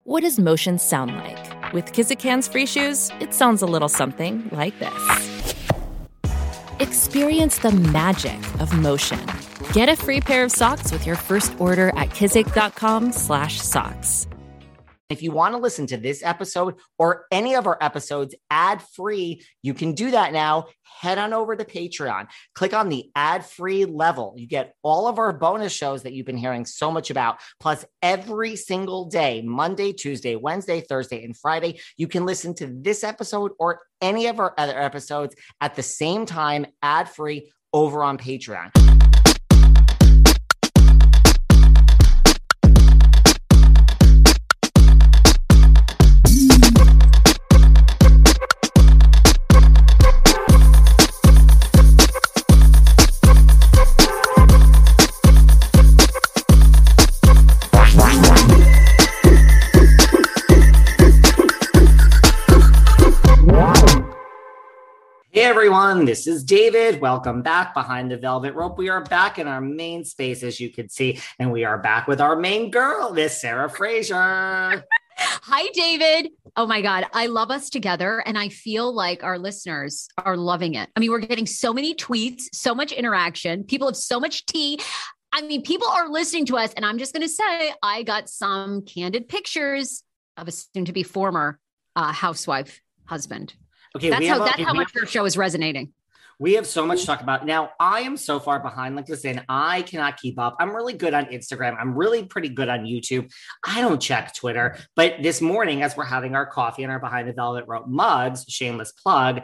What does motion sound like? With Kizik hands-free shoes, it sounds a little something like this. Experience the magic of motion. Get a free pair of socks with your first order at kizik.com/socks. If you want to listen to this episode or any of our episodes ad-free, you can do that now. Head on over to Patreon. Click on the ad-free level. You get all of our bonus shows that you've been hearing so much about. Plus, every single day, Monday, Tuesday, Wednesday, Thursday, and Friday, you can listen to this episode or any of our other episodes at the same time, ad-free, over on Patreon. Hey everyone, this is David. Welcome back behind the velvet rope. We are back in our main space, as you can see, and we are back with our main girl, Miss Sarah Fraser. Hi, David. Oh my God. I love us together. And I feel like our listeners are loving it. I mean, we're getting so many tweets, so much interaction. People have so much tea. I mean, people are listening to us. And I'm just going to say, I got some candid pictures of a soon to be former housewife husband. Okay, that's how much our show is resonating. We have so much to talk about. Now, I am so far behind. Like, listen, I cannot keep up. I'm really good on Instagram. I'm really pretty good on YouTube. I don't check Twitter. But this morning, as we're having our coffee and our Behind the Velvet Rope mugs, shameless plug,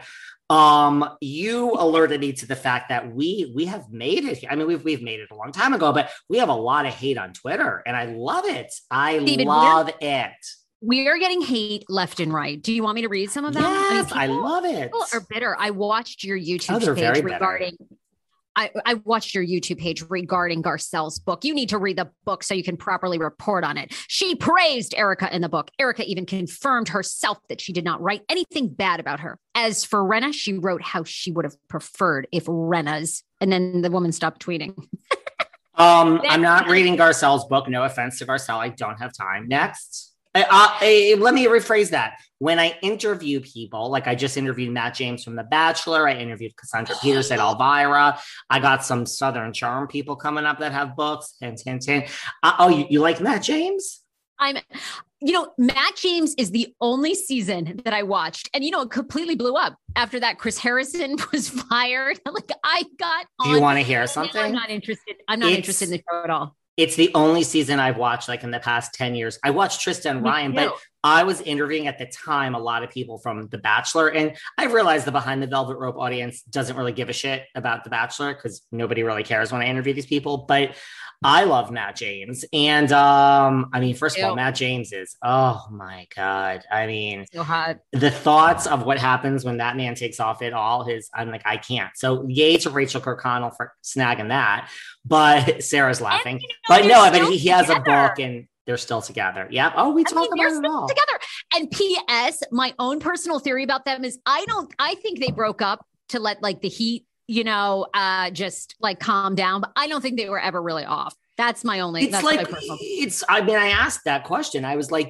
you alerted me to the fact that we have made it. I mean, we've made it a long time ago, but we have a lot of hate on Twitter, and I love it. David, love it. We are getting hate left and right. Do you want me to read some of them? Yes, I love it. People are bitter. I watched your YouTube page regarding. I watched your YouTube page regarding Garcelle's book. You need to read the book so you can properly report on it. She praised Erica in the book. Erica even confirmed herself that she did not write anything bad about her. As for Rinna, she wrote how she would have preferred if Rinna's, and then the woman stopped tweeting. I'm not reading Garcelle's book. No offense to Garcelle. I don't have time. Next. Let me rephrase that. When I interview people, like I just interviewed Matt James from The Bachelor, I interviewed Cassandra Peters at Elvira. I got some Southern Charm people coming up that have books. Hint, hint, hint. You like Matt James? Matt James is the only season that I watched, and it completely blew up after that. Chris Harrison was fired. Like I got. Do you want to hear something? I'm not interested. I'm not interested in the show at all. It's the only season I've watched like in the past 10 years. I watched Tristan and Ryan, but I was interviewing at the time a lot of people from The Bachelor. And I realized the Behind the Velvet Rope audience doesn't really give a shit about The Bachelor because nobody really cares when I interview these people. But I love Matt James. And first of all, Matt James is, oh my God. I mean, so hot. The thoughts of what happens when that man takes off it all, I'm like, I can't. So yay to Rachel Kirkconnell for snagging that. But Sarah's laughing. But he has a book and they're still together. Yep. Oh, we talk about it all. Together. And P.S., my own personal theory about them is I think they broke up to let like the heat, just like calm down. But I don't think they were ever really off. That's my only. I asked that question. I was like,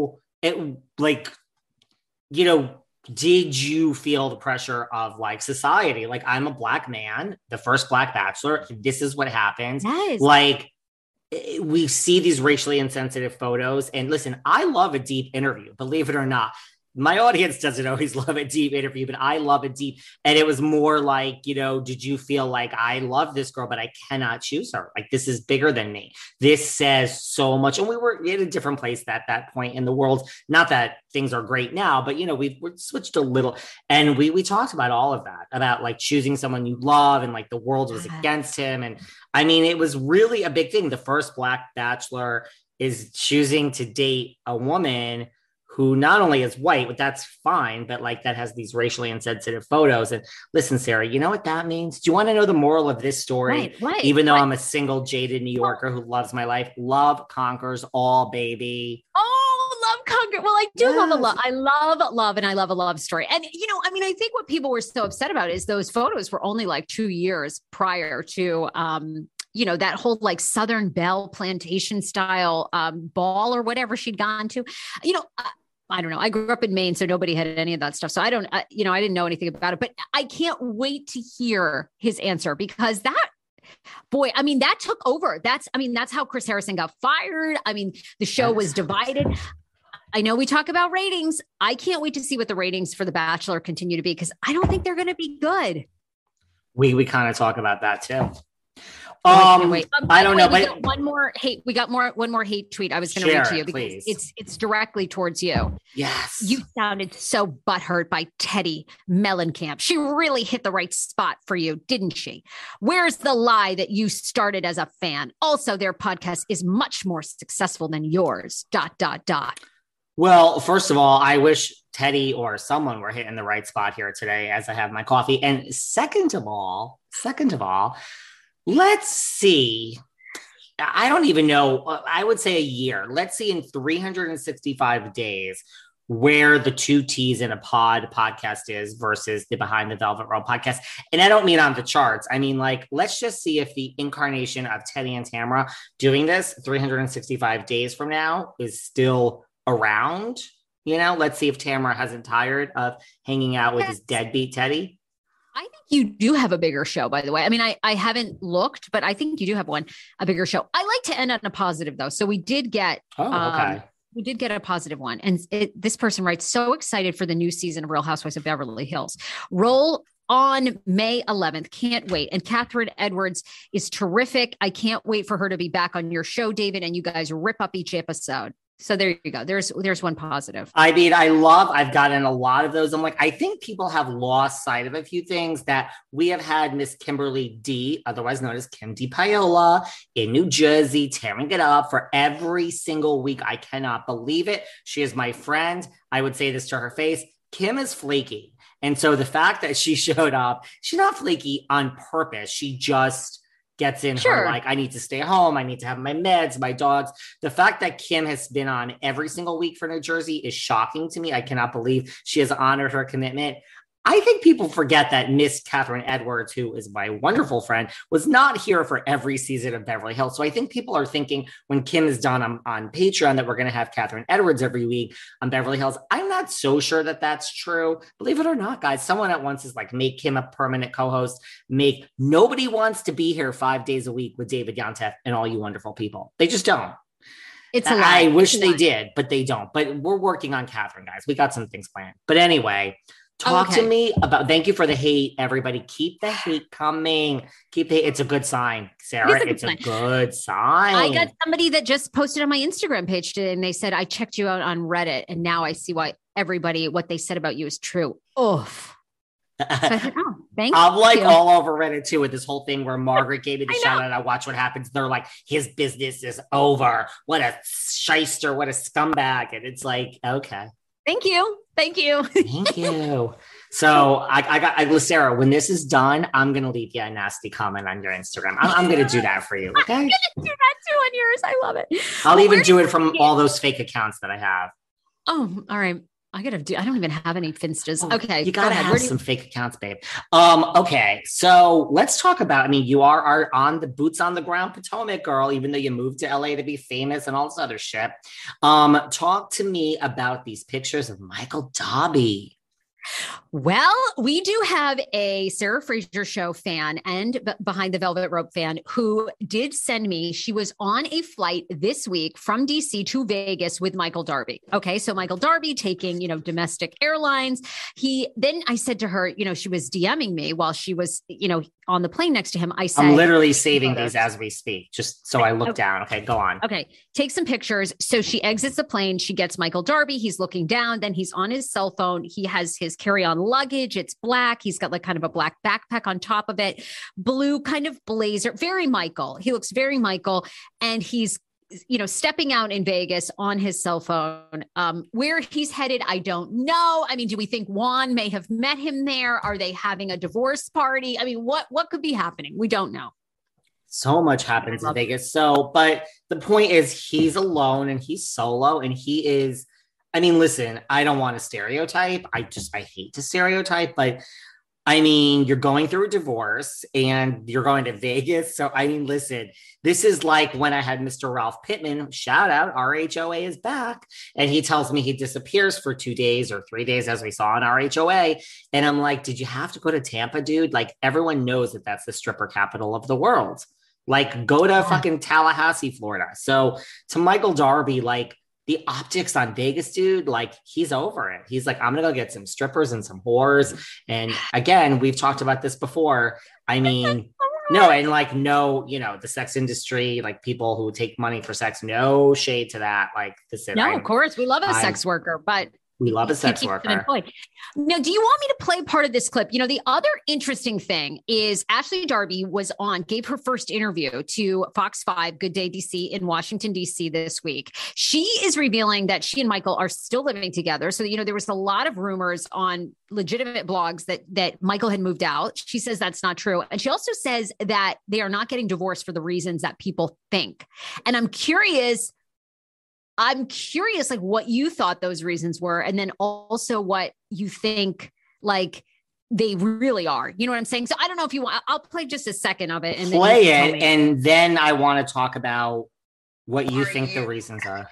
did you feel the pressure of like society? Like I'm a Black man, the first Black bachelor. This is what happens. Yes. Like we see these racially insensitive photos, and listen, I love a deep interview, believe it or not. My audience doesn't always love a deep interview, but I love it deep. And it was more like, did you feel like I love this girl, but I cannot choose her? Like, this is bigger than me. This says so much. And we were in a different place at that point in the world. Not that things are great now, but, we've switched a little. And we talked about all of that, about like choosing someone you love and like the world was against him. And I mean, it was really a big thing. The first Black bachelor is choosing to date a woman who not only is white, but that's fine, but like that has these racially insensitive photos. And listen, Sarah, you know what that means? Do you want to know the moral of this story? Right. Even though I'm a single, jaded New Yorker who loves my life, love conquers all, baby. Oh, love conquers. Well, I do love a love. I love love, and I love a love story. And, I think what people were so upset about is those photos were only like 2 years prior to, that whole like Southern Belle plantation style ball or whatever she'd gone to. I don't know. I grew up in Maine, so nobody had any of that stuff. So I don't, I didn't know anything about it, but I can't wait to hear his answer because that took over. That's how Chris Harrison got fired. I mean, the show was divided. I know we talk about ratings. I can't wait to see what the ratings for The Bachelor continue to be because I don't think they're going to be good. We kind of talk about that too. I don't know, but we got one more hate tweet I was going to read to you because it's directly towards you. Yes. You sounded so butthurt by Teddi Mellencamp. She really hit the right spot for you, didn't she? Where's the lie that you started as a fan? Also, their podcast is much more successful than yours, ... Well, first of all, I wish Teddi or someone were hitting the right spot here today as I have my coffee. And second of all, let's see. I don't even know. I would say a year. Let's see in 365 days where the two T's in a podcast is versus the Behind the Velvet Rope podcast. And I don't mean on the charts. I mean, like, let's just see if the incarnation of Teddi and Tamra doing this 365 days from now is still around. Let's see if Tamra hasn't tired of hanging out with his deadbeat Teddi. I think you do have a bigger show, by the way. I mean, I haven't looked, but I think you do have a bigger show. I like to end on a positive though. So we did get, we did get a positive one. And this person writes, so excited for the new season of Real Housewives of Beverly Hills. Roll on May 11th. Can't wait. And Catherine Edwards is terrific. I can't wait for her to be back on your show, David, and you guys rip up each episode. So there you go. There's one positive. I mean, I've gotten a lot of those. I'm like, I think people have lost sight of a few things that we have had Miss Kimberly D, otherwise known as Kim D. Paola, in New Jersey, tearing it up for every single week. I cannot believe it. She is my friend. I would say this to her face. Kim is flaky. And so the fact that she showed up, she's not flaky on purpose. She just gets in her, like, I need to stay home. I need to have my meds, my dogs. The fact that Kim has been on every single week for New Jersey is shocking to me. I cannot believe she has honored her commitment. I think people forget that Miss Catherine Edwards, who is my wonderful friend, was not here for every season of Beverly Hills. So I think people are thinking when Kim is done on Patreon that we're going to have Catherine Edwards every week on Beverly Hills. I'm not so sure that that's true. Believe it or not, guys, someone at once is like, make Kim a permanent co-host. Nobody wants to be here 5 days a week with David Yontef and all you wonderful people. They just don't. It's a lie. I wish they did, but they don't. But we're working on Catherine, guys. We got some things planned. But anyway, talk to me about, thank you for the hate, everybody. Keep the hate coming. It's a good sign, Sarah. It's a good sign. I got somebody that just posted on my Instagram page today and they said, I checked you out on Reddit and now I see why what they said about you is true. Oof. So I said, thank you. I'm like all over Reddit too with this whole thing where Margaret gave me the shout out. I watch what happens. They're like, his business is over. What a shyster, what a scumbag. And it's like, okay. Thank you. Thank you. So I got Sarah, when this is done, I'm going to leave you a nasty comment on your Instagram. I'm going to do that for you. Okay. I'm going to do that too on yours. I love it. I'll even do it from all those fake accounts that I have. Oh, all right. I don't even have any Finstas. Okay. You got to have some fake accounts, babe. Okay. So let's talk about, you are on the boots on the ground Potomac girl, even though you moved to LA to be famous and all this other shit. Talk to me about these pictures of Michael Dobby. Well, we do have a Sarah Fraser Show fan and Behind the Velvet Rope fan who did send me, she was on a flight this week from DC to Vegas with Michael Darby. Okay. So Michael Darby taking, domestic airlines. Then I said to her, she was DMing me while she was, on the plane next to him. I said, I'm literally saving these as we speak, just so I look down. Okay, go on. Okay. Take some pictures. So she exits the plane. She gets Michael Darby. He's looking down. Then he's on his cell phone. He has his carry-on luggage. It's black. He's got like kind of a black backpack on top of it, blue kind of blazer, very Michael. He looks very Michael. And he's, stepping out in Vegas on his cell phone. Where he's headed, I don't know. Do we think Juan may have met him there? Are they having a divorce party? What could be happening? We don't know. So much happens in Vegas. But the point is he's alone and he's solo and he is, listen, I don't want to stereotype. I hate to stereotype, but I mean, you're going through a divorce and you're going to Vegas. So, I mean, listen, this is like when I had Mr. Ralph Pittman, shout out, RHOA is back. And he tells me he disappears for 2 days or 3 days, as we saw on RHOA. And I'm like, did you have to go to Tampa, dude? Like, everyone knows that that's the stripper capital of the world. Like, go to fucking Tallahassee, Florida. So, to Michael Darby, like, the optics on Vegas, dude, like he's over it. He's like, I'm going to go get some strippers and some whores. And again, we've talked about this before. I mean, no, and like, no, you know, the sex industry, like people who take money for sex, no shade to that. Like this. No, of course we love a sex worker, but we love a sex worker. Now, do you want me to play part of this clip? You know, the other interesting thing is Ashley Darby gave her first interview to Fox 5, Good Day DC in Washington, DC this week. She is revealing that she and Michael are still living together. So, you know, there was a lot of rumors on legitimate blogs that Michael had moved out. She says that's not true. And she also says that they are not getting divorced for the reasons that people think. And I'm curious, like what you thought those reasons were, and then also what you think like they really are. You know what I'm saying? So I don't know if you want, I'll play just a second of it and play it. And then I want to talk about what you think the reasons are.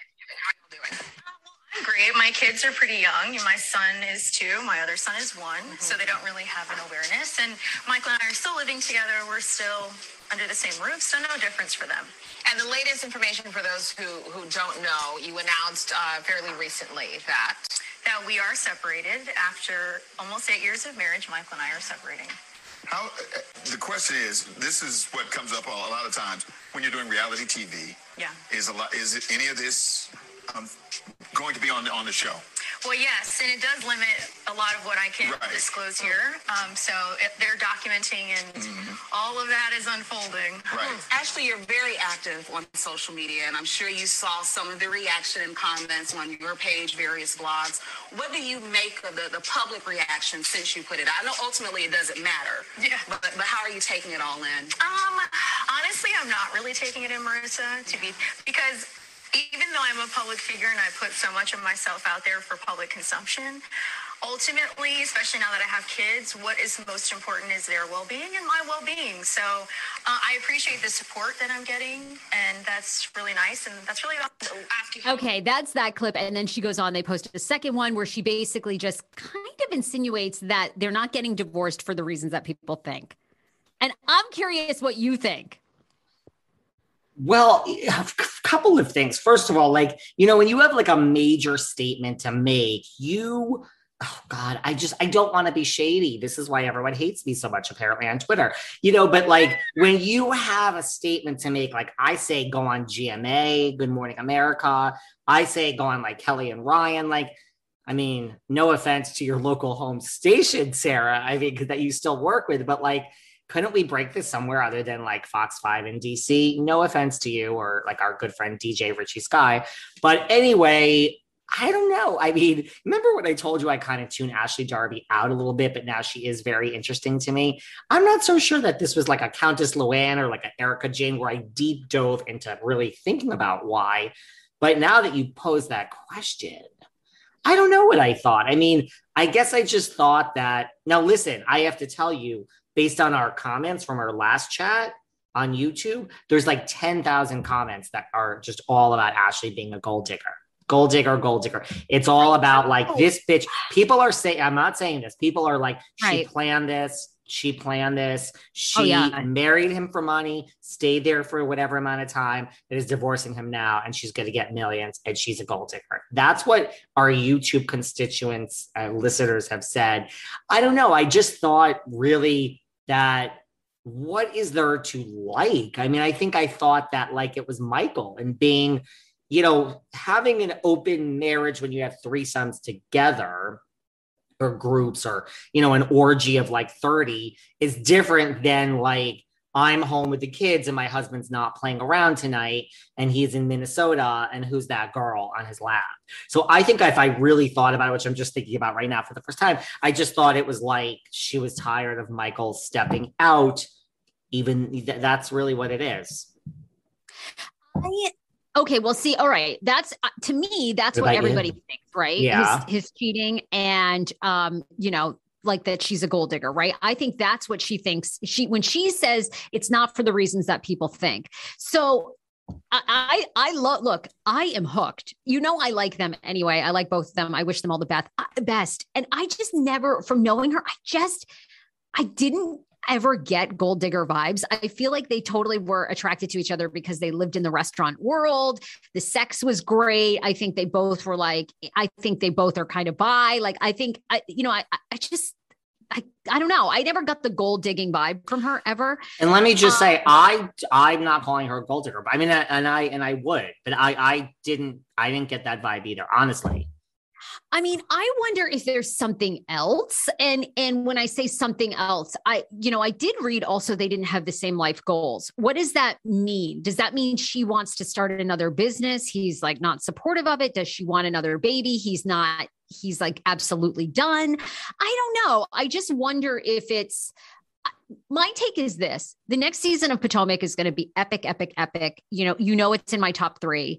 I'm great. My kids are pretty young. My son is 2. My other son is 1. So they don't really have an awareness. And Michael and I are still living together. We're still under the same roof. So no difference for them. And the latest information for those who don't know, you announced fairly recently that we are separated after almost 8 years of marriage. Michael and I are separating. How? The question is, this is what comes up a lot of times when you're doing reality TV. Yeah. Is any of this going to be on the show? Well, yes, and it does limit a lot of what I can disclose here. So they're documenting, and all of that is unfolding. Right. Ashley, you're very active on social media, and I'm sure you saw some of the reaction and comments on your page, various blogs. What do you make of the public reaction since you put it out? I know ultimately it doesn't matter. Yeah. But how are you taking it all in? Honestly, I'm not really taking it in, Marissa, because even though I'm a public figure and I put so much of myself out there for public consumption, ultimately, especially now that I have kids, what is most important is their well-being and my well-being. So I appreciate the support that I'm getting, and that's really nice. And that's really awesome. Okay, that's that clip. And then she goes on, they posted a second one where she basically just kind of insinuates that they're not getting divorced for the reasons that people think. And I'm curious what you think. Well, a couple of things. First of all, like, you know, when you have like a major statement to make, oh God, I don't want to be shady. This is why everyone hates me so much, apparently, on Twitter, you know, but like when you have a statement to make, like I say, go on GMA, Good Morning America. I say, go on like Kelly and Ryan. Like, I mean, no offense to your local home station, Sarah, I mean, that you still work with, but like, couldn't we break this somewhere other than like Fox 5 in DC? No offense to you or like our good friend DJ Richie Sky. But anyway, I don't know. I mean, remember when I told you I kind of tuned Ashley Darby out a little bit, but now she is very interesting to me. I'm not so sure that this was like a Countess Luann or like an Erica Jane where I deep dove into really thinking about why. But now that you pose that question, I don't know what I thought. I mean, I guess I just thought that, now listen, I have to tell you, based on our comments from our last chat on YouTube, there's like 10,000 comments that are just all about Ashley being a gold digger. Gold digger, gold digger. It's all about like this bitch. People are saying, I'm not saying this. People are like, she planned this. She planned this. She married him for money, stayed there for whatever amount of time, and is divorcing him now. And she's going to get millions and she's a gold digger. That's what our YouTube constituents, listeners have said. I don't know. I just thought really that what is there to like? I mean, I think I thought that like it was Michael and being, you know, having an open marriage when you have threesomes together or groups or, you know, an orgy of like 30 is different than like, I'm home with the kids and my husband's not playing around tonight and he's in Minnesota and who's that girl on his lap. So I think if I really thought about it, which I'm just thinking about right now for the first time, I just thought it was like she was tired of Michael stepping out. Even that's really what it is. Okay, well, see, all right. That's to me, that's what everybody thinks, right? Yeah. His cheating and, you know, like that she's a gold digger, right? I think that's what she thinks. When she says it's not for the reasons that people think. So I love, look, I am hooked. You know, I like them anyway. I like both of them. I wish them all the best. And I just never, from knowing her, I didn't ever get gold digger vibes. I feel like they totally were attracted to each other because they lived in the restaurant world. The sex was great. I think they both were like, I think they both are kind of bi. Like, I think, I don't know. I never got the gold digging vibe from her ever. And let me just say, I'm not calling her a gold digger. I mean, I would, but I didn't get that vibe either, honestly. I mean, I wonder if there's something else. And when I say something else, I did read also they didn't have the same life goals. What does that mean? Does that mean she wants to start another business? He's like not supportive of it. Does she want another baby? He's like absolutely done. I don't know. I just wonder if my take is this. The next season of Potomac is going to be epic, epic, epic. You know, it's in my top 3.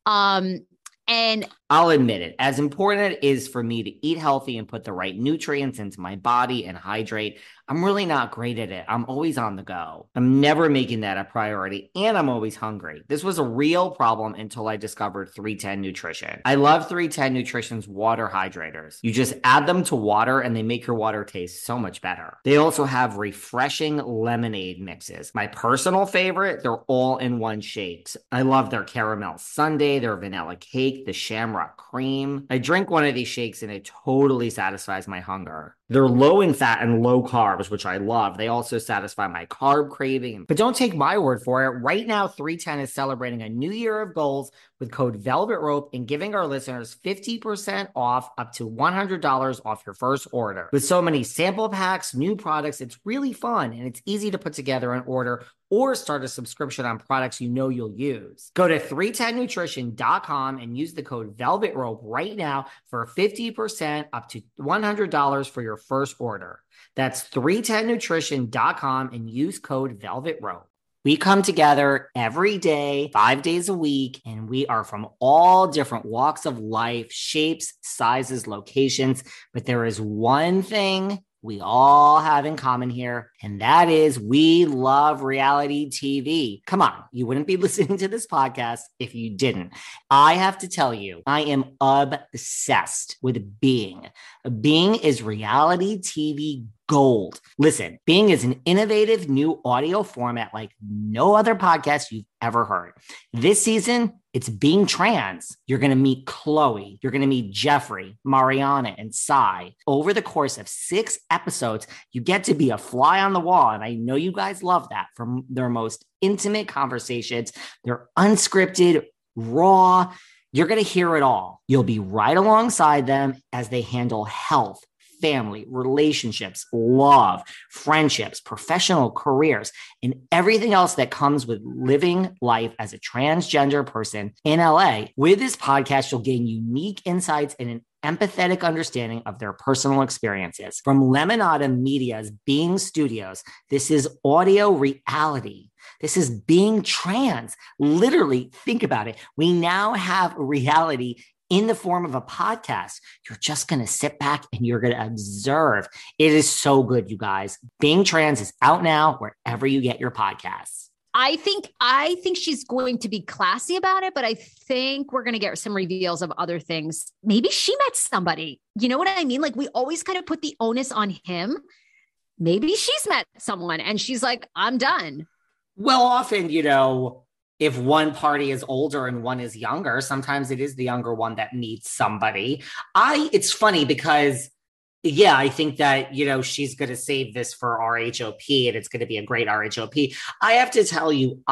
And I'll admit it, as important it is for me to eat healthy and put the right nutrients into my body and hydrate, I'm really not great at it. I'm always on the go. I'm never making that a priority, and I'm always hungry. This was a real problem until I discovered 310 Nutrition. I love 310 Nutrition's water hydrators. You just add them to water and they make your water taste so much better. They also have refreshing lemonade mixes. My personal favorite, they're all in one shakes. I love their caramel sundae, their vanilla cake, the shamrock cream. I drink one of these shakes and it totally satisfies my hunger. They're low in fat and low carbs, which I love. They also satisfy my carb craving. But don't take my word for it. Right now, 310 is celebrating a new year of goals with code Velvet Rope and giving our listeners 50% off up to $100 off your first order. With so many sample packs, new products, it's really fun and it's easy to put together an order or start a subscription on products you know you'll use. Go to 310nutrition.com and use the code Velvet Rope right now for 50% up to $100 for your first order. That's 310nutrition.com and use code Velvet Rope. We come together every day, 5 days a week, and we are from all different walks of life, shapes, sizes, locations. But there is one thing we all have in common here, and that is we love reality TV. Come on, you wouldn't be listening to this podcast if you didn't. I have to tell you, I am obsessed with Being. Being is reality TV gold. Listen, Being is an innovative new audio format like no other podcast you've ever heard. This season, it's Being Trans. You're going to meet Chloe. You're going to meet Jeffrey, Mariana, and Sai. Over the course of 6 episodes, you get to be a fly on the wall. And I know you guys love that. From their most intimate conversations, they're unscripted, raw. You're going to hear it all. You'll be right alongside them as they handle health, family, relationships, love, friendships, professional careers, and everything else that comes with living life as a transgender person in LA. With this podcast, you'll gain unique insights and an empathetic understanding of their personal experiences. From Lemonada Media's Being Studios, this is audio reality. This is Being Trans. Literally, think about it. We now have reality in the form of a podcast. You're just going to sit back and you're going to observe. It is so good, you guys. Being Trans is out now wherever you get your podcasts. I think she's going to be classy about it, but I think we're going to get some reveals of other things. Maybe she met somebody. You know what I mean? Like, we always kind of put the onus on him. Maybe she's met someone and she's like, I'm done. Well, often, if one party is older and one is younger, sometimes it is the younger one that meets somebody. It's funny because, yeah, I think that, she's going to save this for RHOP and it's going to be a great RHOP. I have to tell you,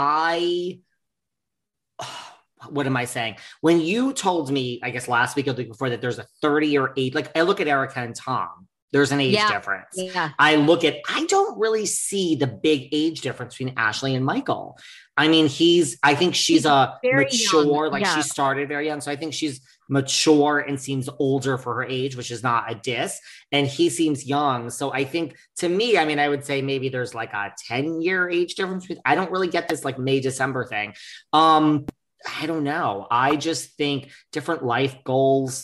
what am I saying? When you told me, I guess last week or the week before, that there's a 30-year age, like I look at Erica and Tom. There's an age difference. Yeah. I don't really see the big age difference between Ashley and Michael. I mean, I think she's a mature, young. She started very young. So I think she's mature and seems older for her age, which is not a diss. And he seems young. So I think, to me, I would say maybe there's like a 10-year age difference. I don't really get this like May, December thing. I don't know. I just think different life goals.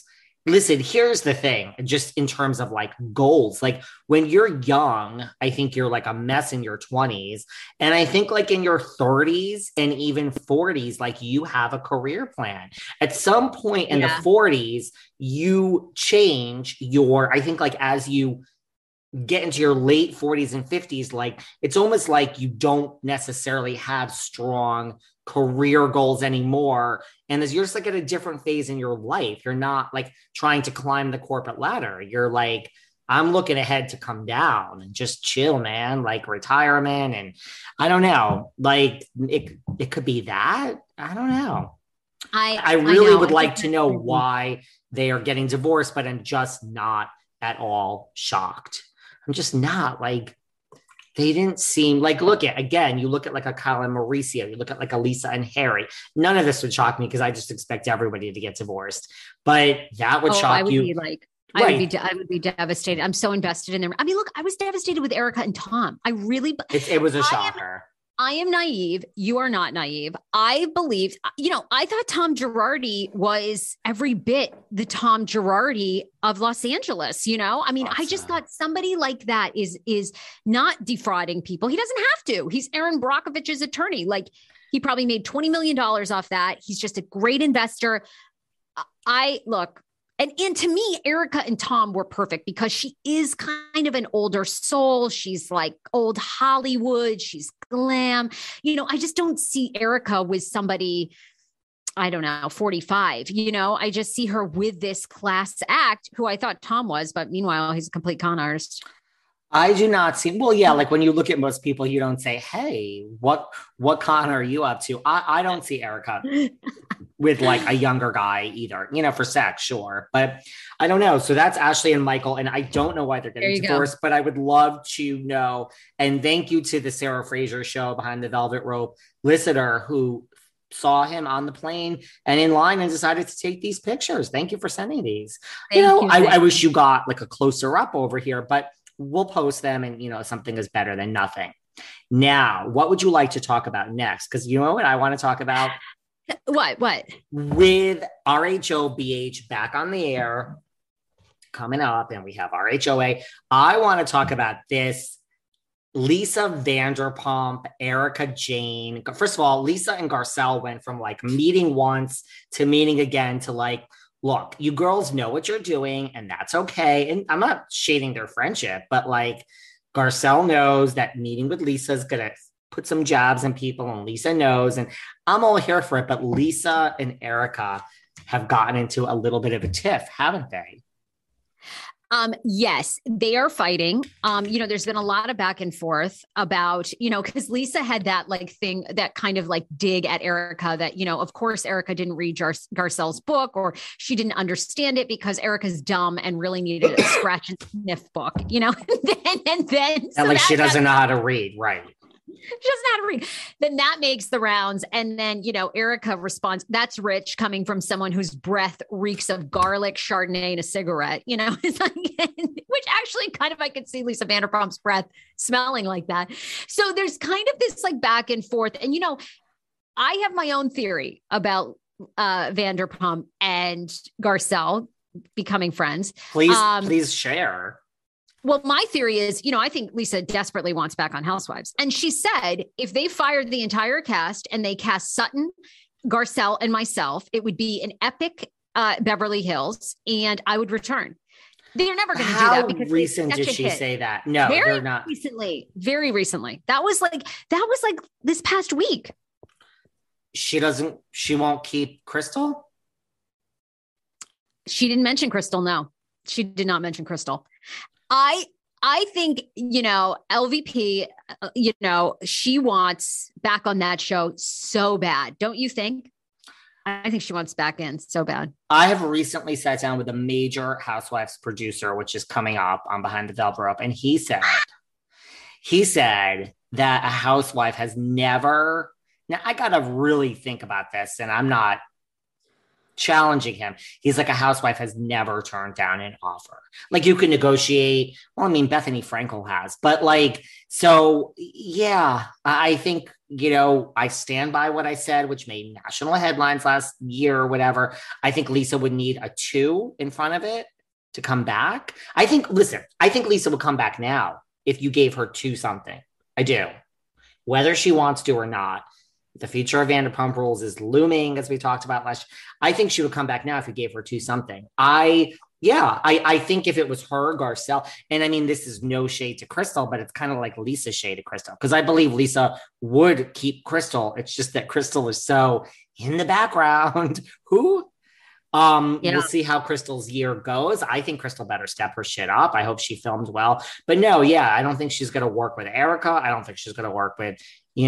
Listen, here's the thing, just in terms of like goals. Like when you're young, I think you're like a mess in your 20s. And I think like in your 30s and even 40s, like you have a career plan. At some point in the 40s, you change I think like as you get into your late 40s and 50s, like it's almost like you don't necessarily have strong career goals anymore. And as you're just like at a different phase in your life, you're not like trying to climb the corporate ladder. You're like, I'm looking ahead to come down and just chill, man, like retirement. And I don't know, like it could be that. I don't know. I really would like to know why they are getting divorced, but I'm just not at all shocked. I'm just not like, they didn't seem like, you look at like a Kyle and Mauricio, you look at like a Lisa and Harry. None of this would shock me because I just expect everybody to get divorced. But that would shock you. I would be devastated. I'm so invested in them. I mean, look, I was devastated with Erica and Tom. It was a shocker. I am naive. You are not naive. I believed, I thought Tom Girardi was every bit the Tom Girardi of Los Angeles. I mean, awesome. I just thought somebody like that is not defrauding people. He doesn't have to. He's Aaron Brockovich's attorney. Like he probably made $20 million off that. He's just a great investor. And to me, Erica and Tom were perfect because she is kind of an older soul. She's like old Hollywood. She's glam. I just don't see Erica with somebody, I don't know, 45. I just see her with this class act who I thought Tom was, but meanwhile, he's a complete con artist. I do not see. Well, yeah, like when you look at most people, you don't say, "Hey, what con are you up to?" I don't see Erica with like a younger guy either. For sex, sure, but I don't know. So that's Ashley and Michael, and I don't know why they're getting divorced, but I would love to know. And thank you to the Sarah Fraser Show Behind the Velvet Rope listener who saw him on the plane and in line and decided to take these pictures. Thank you for sending these. I wish you got like a closer up over here, but we'll post them and, something is better than nothing. Now, what would you like to talk about next? Because you know what I want to talk about? What? With RHOBH back on the air coming up and we have RHOA. I want to talk about this Lisa Vanderpump, Erica Jane. First of all, Lisa and Garcelle went from like meeting once to meeting again to like, look, you girls know what you're doing and that's okay. And I'm not shading their friendship, but like Garcelle knows that meeting with Lisa is going to put some jabs in people and Lisa knows, and I'm all here for it. But Lisa and Erica have gotten into a little bit of a tiff, haven't they? Yes, they are fighting. There's been a lot of back and forth about, because Lisa had that like thing, that kind of like dig at Erica that, of course, Erica didn't read Garcelle's book or she didn't understand it because Erica's dumb and really needed a scratch and sniff book, and then like she doesn't know how to read. Right. She doesn't know how to read. Then that makes the rounds. And then, Erica responds, that's rich coming from someone whose breath reeks of garlic, Chardonnay, and a cigarette, it's like, which actually kind of, I could see Lisa Vanderpump's breath smelling like that. So there's kind of this like back and forth. And, I have my own theory about Vanderpump and Garcelle becoming friends. Please share. Well, my theory is, I think Lisa desperately wants back on Housewives. And she said, if they fired the entire cast and they cast Sutton, Garcelle, and myself, it would be an epic Beverly Hills and I would return. They're never going to do that. Because how recent did she say that? No, they're not. Very recently. That was like this past week. She won't keep Crystal? She didn't mention Crystal. No, she did not mention Crystal. I think, LVP, she wants back on that show so bad. Don't you think? I think she wants back in so bad. I have recently sat down with a major Housewives producer, which is coming up on Behind the Velvet Rope. And he said that a housewife has never, now I got to really think about this and I'm not challenging him. He's like, a housewife has never turned down an offer. Like, you can negotiate. Well, I mean, Bethany Frankel has, but like, so yeah, I think, I stand by what I said, which made national headlines last year or whatever. I think Lisa would need a 2 in front of it to come back. I think Lisa would come back now if you gave her 2 something. I do. Whether she wants to or not. The future of Vanderpump Rules is looming, as we talked about last year. I think she would come back now if you gave her 2 something. I think if it was her, Garcelle, and I mean, this is no shade to Crystal, but it's kind of like Lisa's shade to Crystal, because I believe Lisa would keep Crystal. It's just that Crystal is so in the background. We'll see how Crystal's year goes. I think Crystal better step her shit up. I hope she filmed well. But no, I don't think she's going to work with Erica. I don't think she's going to work with,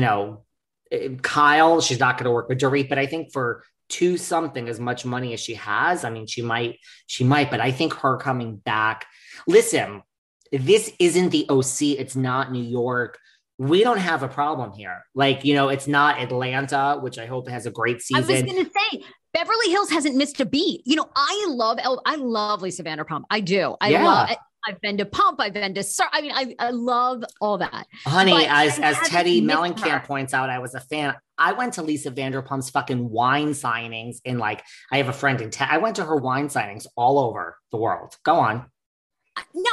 Kyle. She's not going to work with Dorit, but I think for 2 something, as much money as she has, I mean, she might, but I think her coming back. Listen, this isn't the OC. It's not New York. We don't have a problem here. Like, it's not Atlanta, which I hope has a great season. I was going to say, Beverly Hills hasn't missed a beat. I love Lisa Vanderpump. I do. I've been to Pump. I've been to, I love all that. Honey, but as Teddy Mellencamp points out, I was a fan. I went to Lisa Vanderpump's fucking wine signings I have a friend in I went to her wine signings all over the world. Go on. No,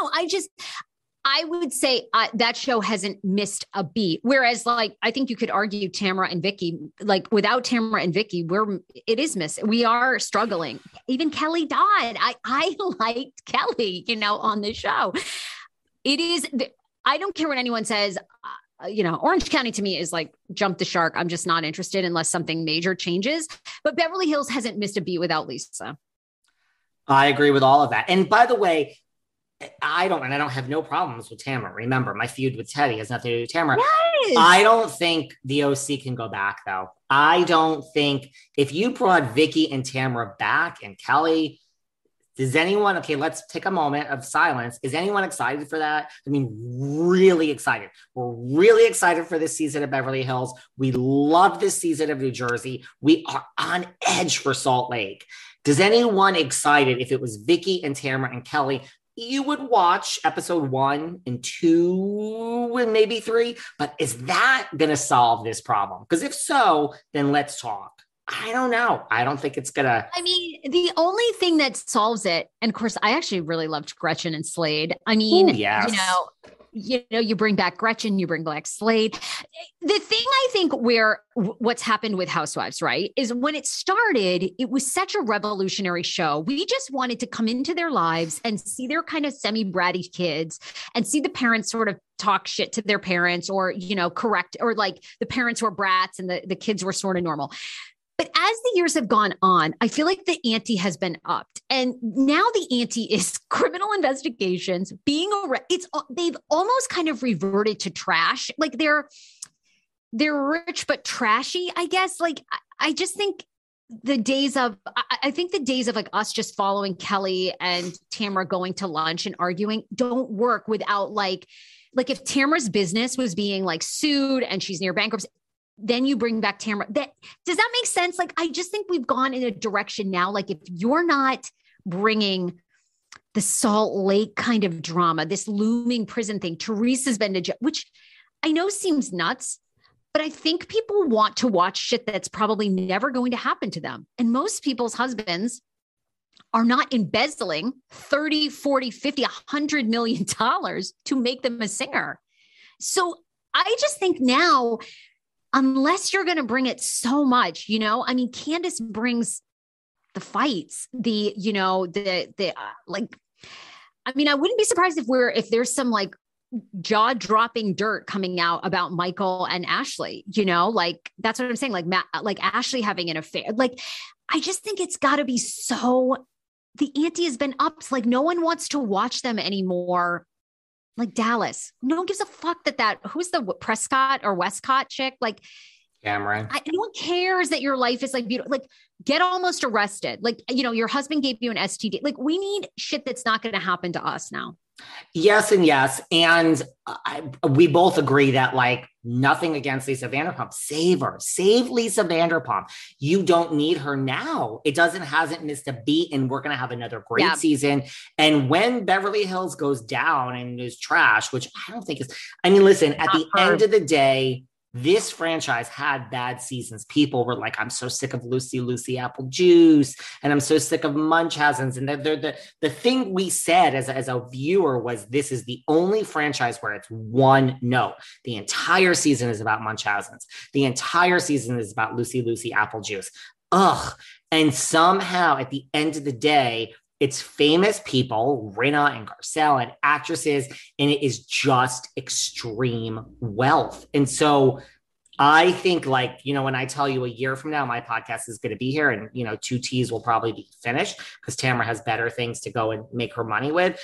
I would say that show hasn't missed a beat. Whereas, I think you could argue Tamara and Vicky, without Tamara and Vicky, it is missing. We are struggling. Even Kelly Dodd. I liked Kelly, on the show. It is. I don't care what anyone says. Orange County to me is jump the shark. I'm just not interested unless something major changes. But Beverly Hills hasn't missed a beat without Lisa. I agree with all of that. And by the way, I don't have no problems with Tamara. Remember, my feud with Teddy has nothing to do with Tamara. Yes. I don't think the OC can go back, though. I don't think if you brought Vicky and Tamara back and Kelly, does anyone, okay, let's take a moment of silence. Is anyone excited for that? I mean, really excited. We're really excited for this season of Beverly Hills. We love this season of New Jersey. We are on edge for Salt Lake. Does anyone excited if it was Vicky and Tamara and Kelly? You would watch episode 1 and 2 and maybe 3, but is that going to solve this problem? Because if so, then let's talk. I don't know. I don't think it's going to. I mean, the only thing that solves it, and of course, I actually really loved Gretchen and Slade. I mean, yes. You bring back Gretchen, you bring back Slade. The thing I think what's happened with Housewives, right, is when it started, it was such a revolutionary show. We just wanted to come into their lives and see their kind of semi-bratty kids and see the parents sort of talk shit to their parents or, correct, or the parents were brats and the kids were sort of normal. But as the years have gone on, I feel like the ante has been upped. And now the ante is criminal investigations, they've almost kind of reverted to trash. They're rich, but trashy, I guess. I just think the days of us just following Kelly and Tamara going to lunch and arguing don't work without if Tamara's business was being sued and she's near bankruptcy, then you bring back Tamara. Does that make sense? I just think we've gone in a direction now. If you're not bringing the Salt Lake kind of drama, this looming prison thing, Teresa's been to jail, which I know seems nuts, but I think people want to watch shit that's probably never going to happen to them. And most people's husbands are not embezzling 30, 40, 50, $100 million to make them a singer. So I just think now, unless you're going to bring it so much, Candace brings the fights, I wouldn't be surprised if there's some jaw dropping dirt coming out about Michael and Ashley, that's what I'm saying. Ashley having an affair. I just think it's gotta be the ante has been upped. No one wants to watch them anymore. Dallas, no one gives a fuck who's the Prescott or Westcott chick? Cameron. No one cares that your life is beautiful. Get almost arrested. Your husband gave you an STD. We need shit that's not going to happen to us now. Yes and yes. And we both agree that like nothing against Lisa Vanderpump. Save her. Save Lisa Vanderpump. You don't need her now. It hasn't missed a beat, and we're going to have another great season. And when Beverly Hills goes down and is trash, which I don't think is, I mean, listen, at the end of the day, this franchise had bad seasons. People were like, I'm so sick of Lucy Apple Juice, and I'm so sick of Munchausen's. And the thing we said as a viewer was, this is the only franchise where it's one note. The entire season is about Munchausen's. The entire season is about Lucy Apple Juice. Ugh. And somehow at the end of the day, it's famous people, Rinna and Garcelle, and actresses, and it is just extreme wealth. And so I think, like, you know, when I tell you a year from now, my podcast is going to be here and, you know, 2Ts will probably be finished because Tamara has better things to go and make her money with.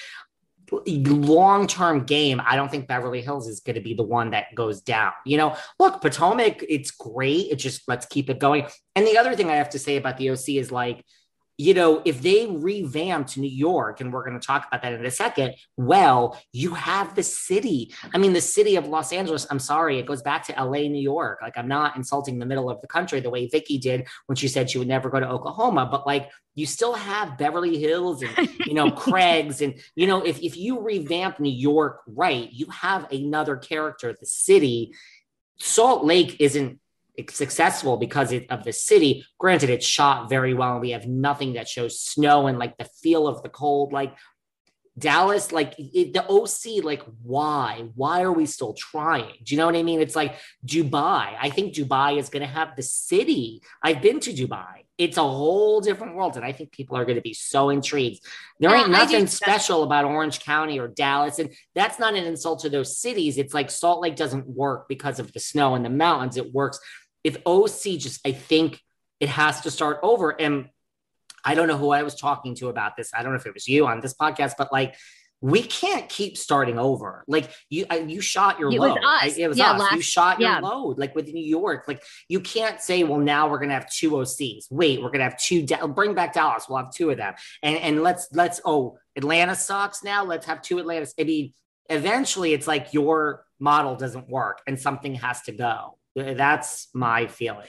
Long-term game, I don't think Beverly Hills is going to be the one that goes down. You know, look, Potomac, it's great. It's just, let's keep it going. And the other thing I have to say about the OC is, like, you know, if they revamped New York, and we're going to talk about that in a second, well, you have the city. I mean, the city of Los Angeles, I'm sorry, it goes back to LA, New York. Like, I'm not insulting the middle of the country the way Vicky did when she said she would never go to Oklahoma, but like, you still have Beverly Hills and, you know, Craig's. And, you know, if you revamp New York right, you have another character, the city. Salt Lake isn't successful because of the city. Granted, it's shot very well, and we have nothing that shows snow and like the feel of the cold. Like Dallas, like the OC, like why are we still trying? Do you know what I mean? It's like Dubai. I think Dubai is going to have the city. I've been to Dubai. It's a whole different world, and I think people are going to be so intrigued. There ain't nothing special about Orange County or Dallas, and that's not an insult to those cities. It's like Salt Lake doesn't work because of the snow and the mountains. It works if OC just, I think it has to start over. And I don't know who I was talking to about this. I don't know if it was you on this podcast, but like, we can't keep starting over. Like you shot your load. It was us. You shot your load, like with New York. Like you can't say, well, now we're going to have two OCs. Wait, we're going to have two. Bring back Dallas. We'll have two of them. And let's, Atlanta sucks now. Let's have two Atlantas. I mean, eventually it's like your model doesn't work and something has to go. That's my feeling.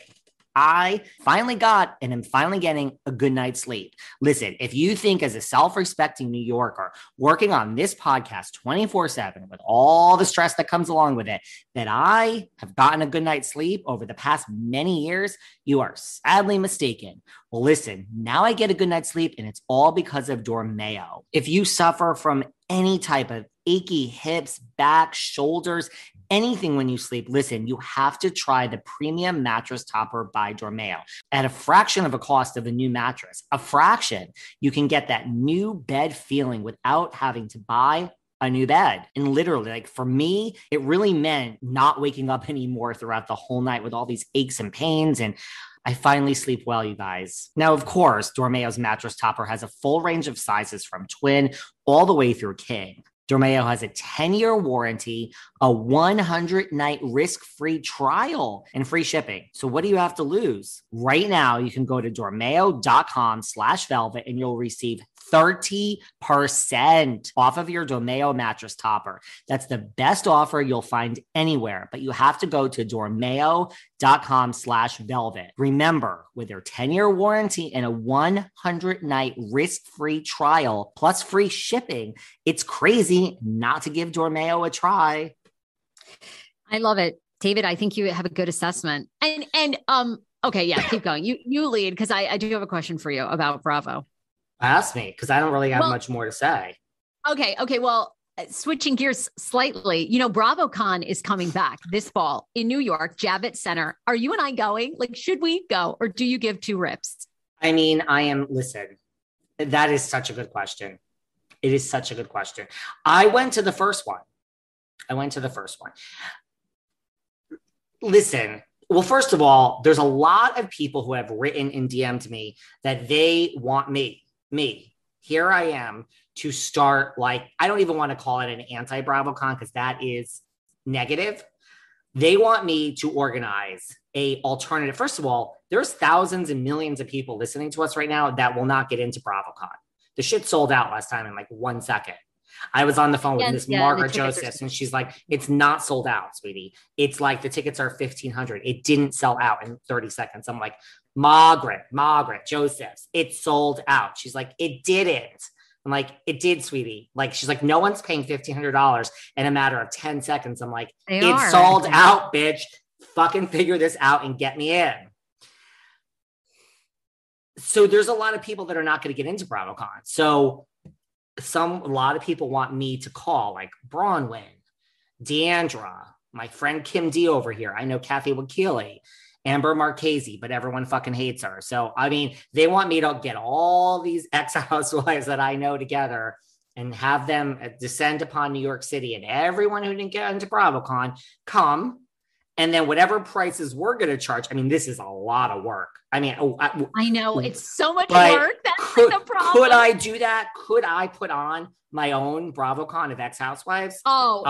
I finally got and am finally getting a good night's sleep. Listen, if you think as a self-respecting New Yorker working on this podcast 24/7 with all the stress that comes along with it, that I have gotten a good night's sleep over the past many years, you are sadly mistaken. Well, listen, now I get a good night's sleep, and it's all because of Dormeo. If you suffer from any type of achy hips, back, shoulders, anything when you sleep, listen, you have to try the premium mattress topper by Dormeo. At a fraction of a cost of a new mattress, a fraction, you can get that new bed feeling without having to buy a new bed. And literally, like for me, it really meant not waking up anymore throughout the whole night with all these aches and pains. And I finally sleep well, you guys. Now, of course, Dormeo's mattress topper has a full range of sizes from twin all the way through king. Dormeo has a 10-year warranty, a 100-night risk-free trial, and free shipping. So what do you have to lose? Right now, you can go to dormeo.com/velvet and you'll receive 30% off of your Dormeo mattress topper. That's the best offer you'll find anywhere, but you have to go to dormeo.com/velvet. Remember, with their 10-year warranty and a 100-night risk-free trial plus free shipping, it's crazy not to give Dormeo a try. I love it. David, I think you have a good assessment. Okay, yeah, keep going. You lead, because I do have a question for you about Bravo. Ask me, because I don't really have much more to say. Okay. Well, switching gears slightly, you know, BravoCon is coming back this fall in New York, Javits Center. Are you and I going? Like, should we go, or do you give two rips? I mean, listen, that is such a good question. It is such a good question. I went to the first one. Listen, well, first of all, there's a lot of people who have written and DM'd me that they want me. Here I am to start, like, I don't even want to call it an anti-BravoCon because that is negative. They want me to organize a alternative. First of all, there's thousands and millions of people listening to us right now that will not get into BravoCon. The shit sold out last time in like 1 second. I was on the phone with Yes, Miss yeah, the Margaret tickets are Josephs, and she's like, it's not sold out, sweetie. It's like the tickets are 1,500. It didn't sell out in 30 seconds. I'm like, Margaret Josephs, it sold out. She's like, it didn't. I'm like, it did, sweetie. Like, she's like, no one's paying $1,500 in a matter of 10 seconds. I'm like, it's sold out, bitch. Fucking figure this out and get me in. So there's a lot of people that are not going to get into BravoCon. So a lot of people want me to call, like Bronwyn, Deandra, my friend Kim D over here. I know Kathy Wakili, Amber Marchese, but everyone fucking hates her. So, I mean, they want me to get all these ex-housewives that I know together and have them descend upon New York City, and everyone who didn't get into BravoCon come. And then whatever prices we're going to charge. I mean, this is a lot of work. I mean, I know it's so much work. That's the problem. Could I do that? Could I put on my own BravoCon of Ex-Housewives? Oh,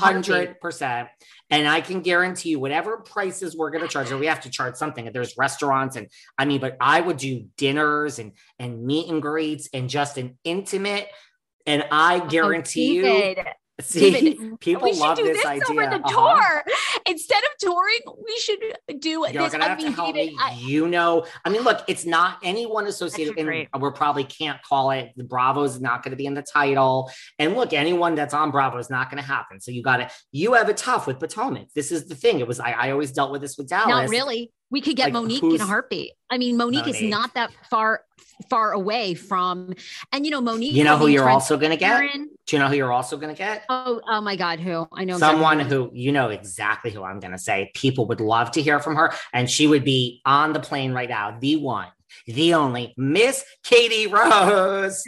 100%. And I can guarantee you whatever prices we're going to charge, or we have to charge something. There's restaurants and I mean, but I would do dinners and meet and greets and just an intimate. And I guarantee you. See, David, people love this idea. Over the tour. Instead of touring, we should do You're this. Gonna have to help David, me. I mean, look, it's not anyone associated, and we probably can't call it. The Bravo is not going to be in the title. And look, anyone that's on Bravo is not going to happen. So you have it tough with Potomac. This is the thing. It was, I always dealt with this with Dallas. Not really. We could get Monique in a heartbeat. I mean, Monique is not that far away from, and Monique. You know who you're also going to get? Do you know who you're also going to get? Oh my God, who? I know someone who, you know exactly who I'm going to say. People would love to hear from her, and she would be on the plane right now. The one, the only Miss Katie Rose.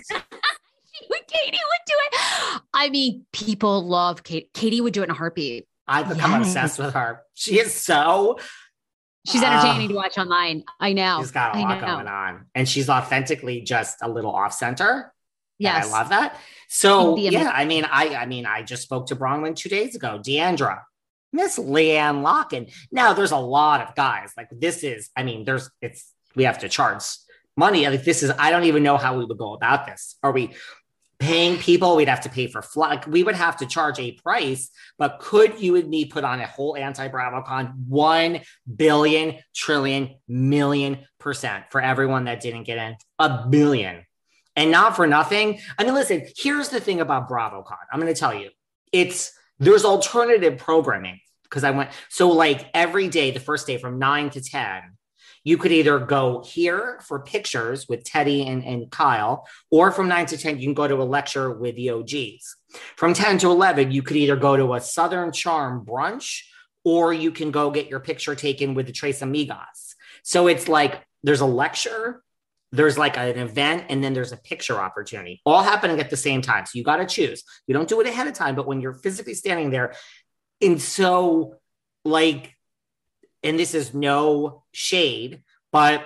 Katie would do it. I mean, people love Katie. Katie would do it in a heartbeat. I've become obsessed with her. She is so... She's entertaining to watch online. I know. She's got a lot going on. And she's authentically just a little off center. Yes. I love that. So yeah, I mean, I just spoke to Bronwyn 2 days ago. Deandra, Miss Leanne Locken. Now there's a lot of guys. Like this is, I mean, we have to charge money. Like this is, I don't even know how we would go about this. Are we paying people? We'd have to pay for flight. Like we would have to charge a price, but could you and me put on a whole anti-BravoCon 1 billion trillion million% for everyone that didn't get in? $1 billion. And not for nothing. I mean, listen, here's the thing about BravoCon. I'm going to tell you, there's alternative programming because so like every day, the first day from 9 to 10, you could either go here for pictures with Teddy and Kyle, or from 9 to 10, you can go to a lecture with the OGs. From 10 to 11, you could either go to a Southern Charm brunch, or you can go get your picture taken with the Tres Amigas. So it's like, there's a lecture, there's like an event, and then there's a picture opportunity, all happening at the same time. So you got to choose. You don't do it ahead of time, but when you're physically standing there, and so like, and this is no shade, but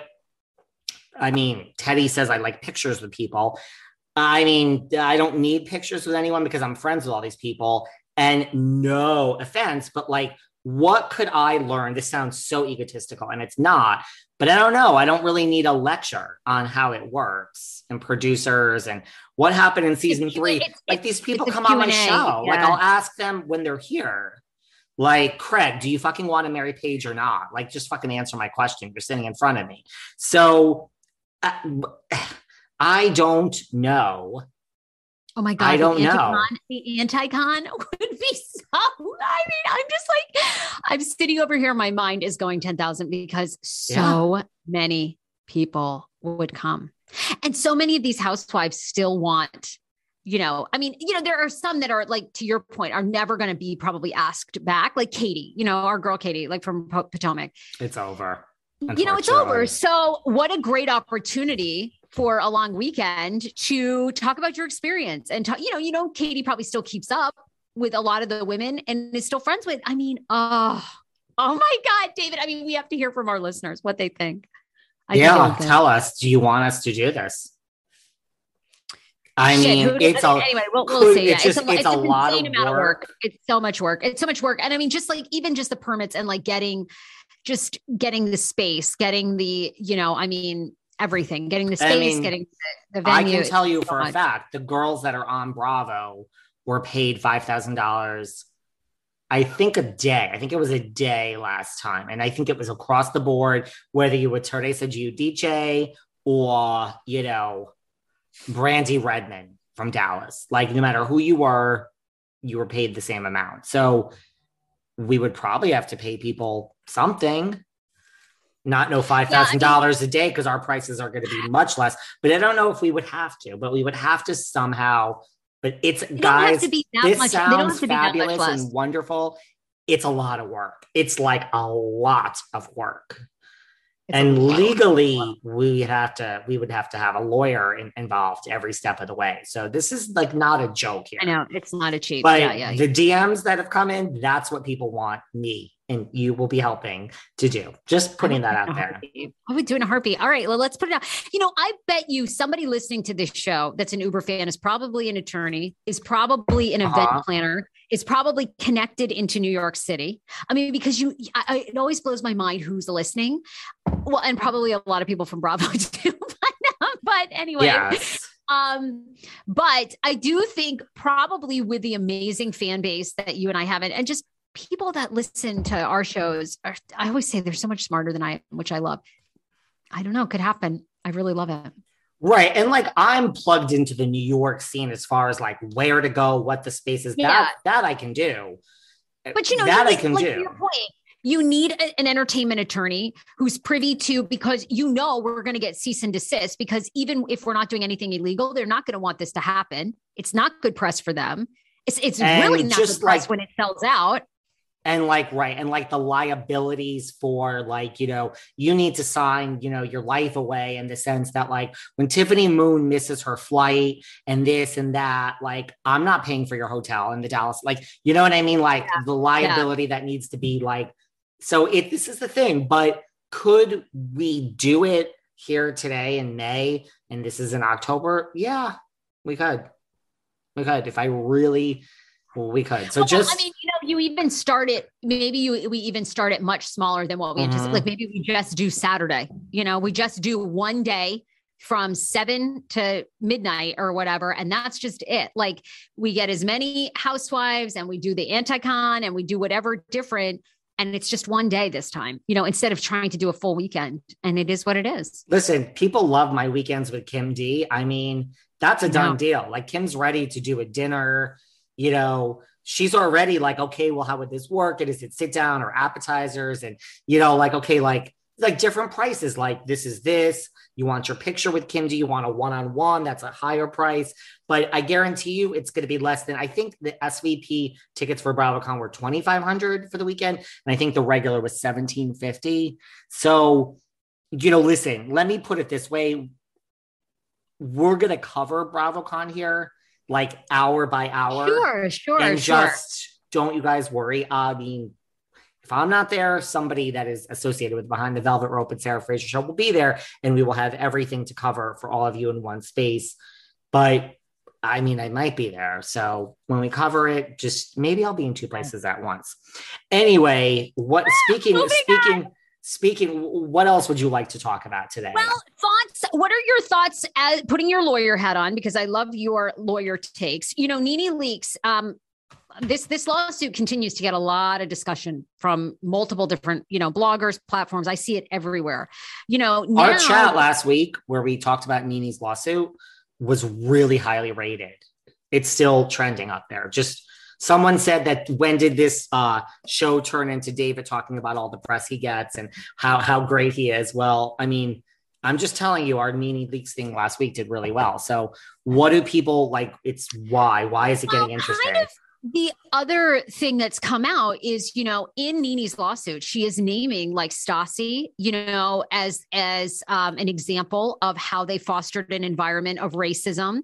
I mean, Teddy says I like pictures with people. I mean, I don't need pictures with anyone because I'm friends with all these people. And no offense, but like, what could I learn? This sounds so egotistical, and it's not, but I don't know. I don't really need a lecture on how it works and producers and what happened in season 3. Like these people come on my show. Yeah. Like I'll ask them when they're here. Like, Craig, do you fucking want to marry Paige or not? Like, just fucking answer my question. You're sitting in front of me. So I don't know. Oh my God. I don't know. The anti-con would be so, I mean, I'm just like, I'm sitting over here. My mind is going 10,000 because so many people would come. And so many of these housewives still want, I mean, there are some that are like, to your point, are never going to be probably asked back. Like Katie, our girl, Katie, like from Potomac. It's over. It's over. So what a great opportunity for a long weekend to talk about your experience and Katie probably still keeps up with a lot of the women and is still friends with, I mean, oh my God, David. I mean, we have to hear from our listeners what they think. Tell us, do you want us to do this? I mean, anyway, we'll see. It's a lot of work. It's so much work. And I mean, just like, even just the permits and like getting the space, getting the, everything, getting the space, getting the venue. I can tell you for a fact, the girls that are on Bravo were paid $5,000. I think a day. I think it was a day last time. And I think it was across the board, whether you were Teresa Giudice or, you know, Brandy Redmond from Dallas. Like, no matter who you were paid the same amount. So we would probably have to pay people something. Not no $5,000 a day, because our prices are going to be much less. But I don't know if we would have to, but we would have to somehow. But it's, guys, this sounds fabulous and wonderful. It's a lot of work. It's like a lot of work. And legally, we would have to have a lawyer involved every step of the way. So this is like not a joke here. I know it's not a cheap. But the DMs that have come in, that's what people want me and you will be helping to do. Just putting that out there. I would do it in a heartbeat. All right, well, let's put it out. You know, I bet you somebody listening to this show that's an Uber fan is probably an attorney, is probably an event planner, is probably connected into New York City. I mean, because it always blows my mind who's listening. Well, and probably a lot of people from Bravo too. But anyway. Yes. But I do think probably with the amazing fan base that you and I have, and just people that listen to our shows, I always say they're so much smarter than I am, which I love. I don't know, it could happen. I really love it. Right. And like, I'm plugged into the New York scene as far as like where to go, what the space is. That I can do. But you know, that I can do. To your point, you need an entertainment attorney who's privy to, because you know we're going to get cease and desist, because even if we're not doing anything illegal, they're not going to want this to happen. It's not good press for them. It's really not good press when it sells out. And like, right. And like the liabilities for like, you know, you need to sign, you know, your life away in the sense that like when Tiffany Moon misses her flight and this and that, like, I'm not paying for your hotel in the Dallas, like, you know what I mean? Like the liability that needs to be like, so this is the thing, but could we do it here today in May? And this is in October? Yeah, we could. If I really, we could. So I mean, you know, you even start it, maybe we even start it much smaller than what we anticipate. Like maybe we just do Saturday, you know, we just do one day from 7 to midnight or whatever. And that's just it. Like we get as many housewives and we do the anti-con and we do whatever different. And it's just one day this time, you know, instead of trying to do a full weekend. And it is what it is. Listen, people love my weekends with Kim D. I mean, that's a done deal. Like Kim's ready to do a dinner, you know, she's already like, okay, well, how would this work? And is it sit down or appetizers? And, you know, like, okay, like different prices, like this is this, you want your picture with Kim D, you want a one-on-one, that's a higher price. But I guarantee you it's going to be less than, I think the SVP tickets for BravoCon were $2,500 for the weekend. And I think the regular was $1,750. So, you know, listen, let me put it this way. We're going to cover BravoCon here, like hour by hour. Sure. And just don't you guys worry. I mean, if I'm not there, somebody that is associated with Behind the Velvet Rope and Sarah Fraser Show will be there, and we will have everything to cover for all of you in one space. But I mean, I might be there. So when we cover it, just maybe I'll be in two places at once. Anyway, speaking, what else would you like to talk about today? Well, thoughts. What are your thoughts as putting your lawyer hat on? Because I love your lawyer takes. You know, Nene Leakes, this lawsuit continues to get a lot of discussion from multiple different, you know, bloggers, platforms. I see it everywhere. You know, our chat last week where we talked about Nene's lawsuit was really highly rated. It's still trending up there. Just someone said that when did this show turn into David talking about all the press he gets and how great he is? Well, I mean, I'm just telling you, our Nene Leakes thing last week did really well. So what do people like? Why is it getting interesting? The other thing that's come out is, you know, in Nene's lawsuit, she is naming like Stassi, you know, as an example of how they fostered an environment of racism.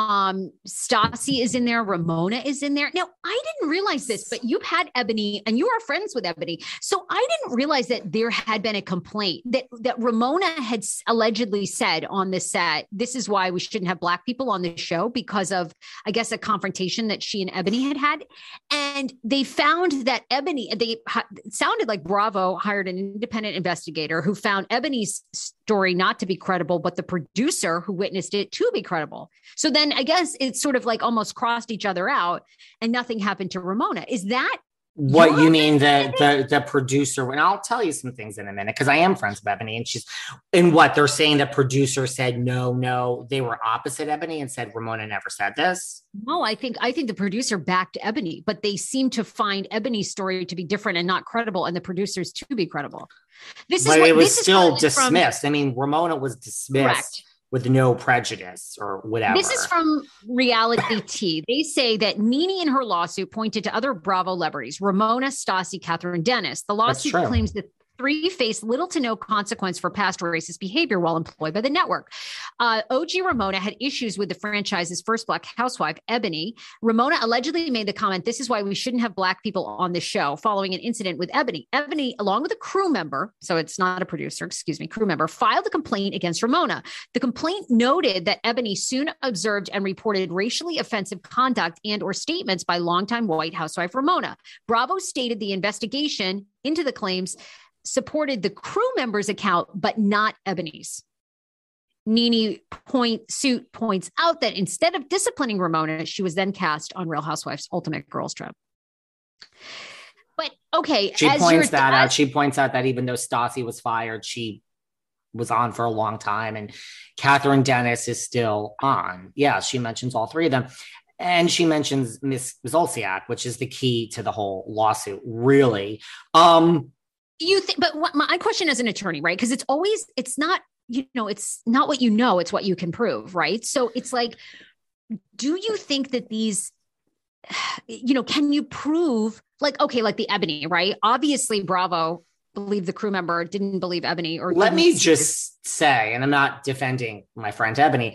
Stassi is in there. Ramona is in there. Now, I didn't realize this, but you've had Ebony and you are friends with Ebony. So I didn't realize that there had been a complaint that Ramona had allegedly said on the set, this is why we shouldn't have Black people on the show because of, I guess, a confrontation that she and Ebony had had. And they found that it sounded like Bravo hired an independent investigator who found Ebony's story not to be credible, but the producer who witnessed it to be credible. So then I guess it's sort of like almost crossed each other out and nothing happened to Ramona. Is that what you mean? The producer? And I'll tell you some things in a minute, because I am friends with Ebony, and she's in what they're saying. The producer said no, they were opposite Ebony and said Ramona never said this. No, I think the producer backed Ebony, but they seem to find Ebony's story to be different and not credible, and the producers to be credible. It was still dismissed. I mean, Ramona was dismissed. Correct. With no prejudice or whatever. This is from Reality T. They say that NeNe in her lawsuit pointed to other Bravo celebrities, Ramona, Stassi, Catherine Dennis. The lawsuit claims that three faced little to no consequence for past racist behavior while employed by the network. OG Ramona had issues with the franchise's first Black housewife, Ebony. Ramona allegedly made the comment, "This is why we shouldn't have Black people on the show," following an incident with Ebony. Ebony, along with a crew member, so it's not a producer, crew member, filed a complaint against Ramona. The complaint noted that Ebony soon observed and reported racially offensive conduct and or statements by longtime white housewife Ramona. Bravo stated the investigation into the claims supported the crew member's account, but not Ebony's. NeNe points out that instead of disciplining Ramona, she was then cast on Real Housewives Ultimate Girls Trip. But okay, she points that out. She points out that even though Stassi was fired, she was on for a long time, and Catherine Dennis is still on. Yeah, she mentions all three of them. And she mentions Miss Zolciak, which is the key to the whole lawsuit, really. You think, but my question as an attorney, right? Because it's not, it's not what you know, it's what you can prove, right? So it's like, do you think that these, can you prove like the Ebony, right? Obviously Bravo believed the crew member, didn't believe Ebony. Or let me just say, and I'm not defending my friend Ebony,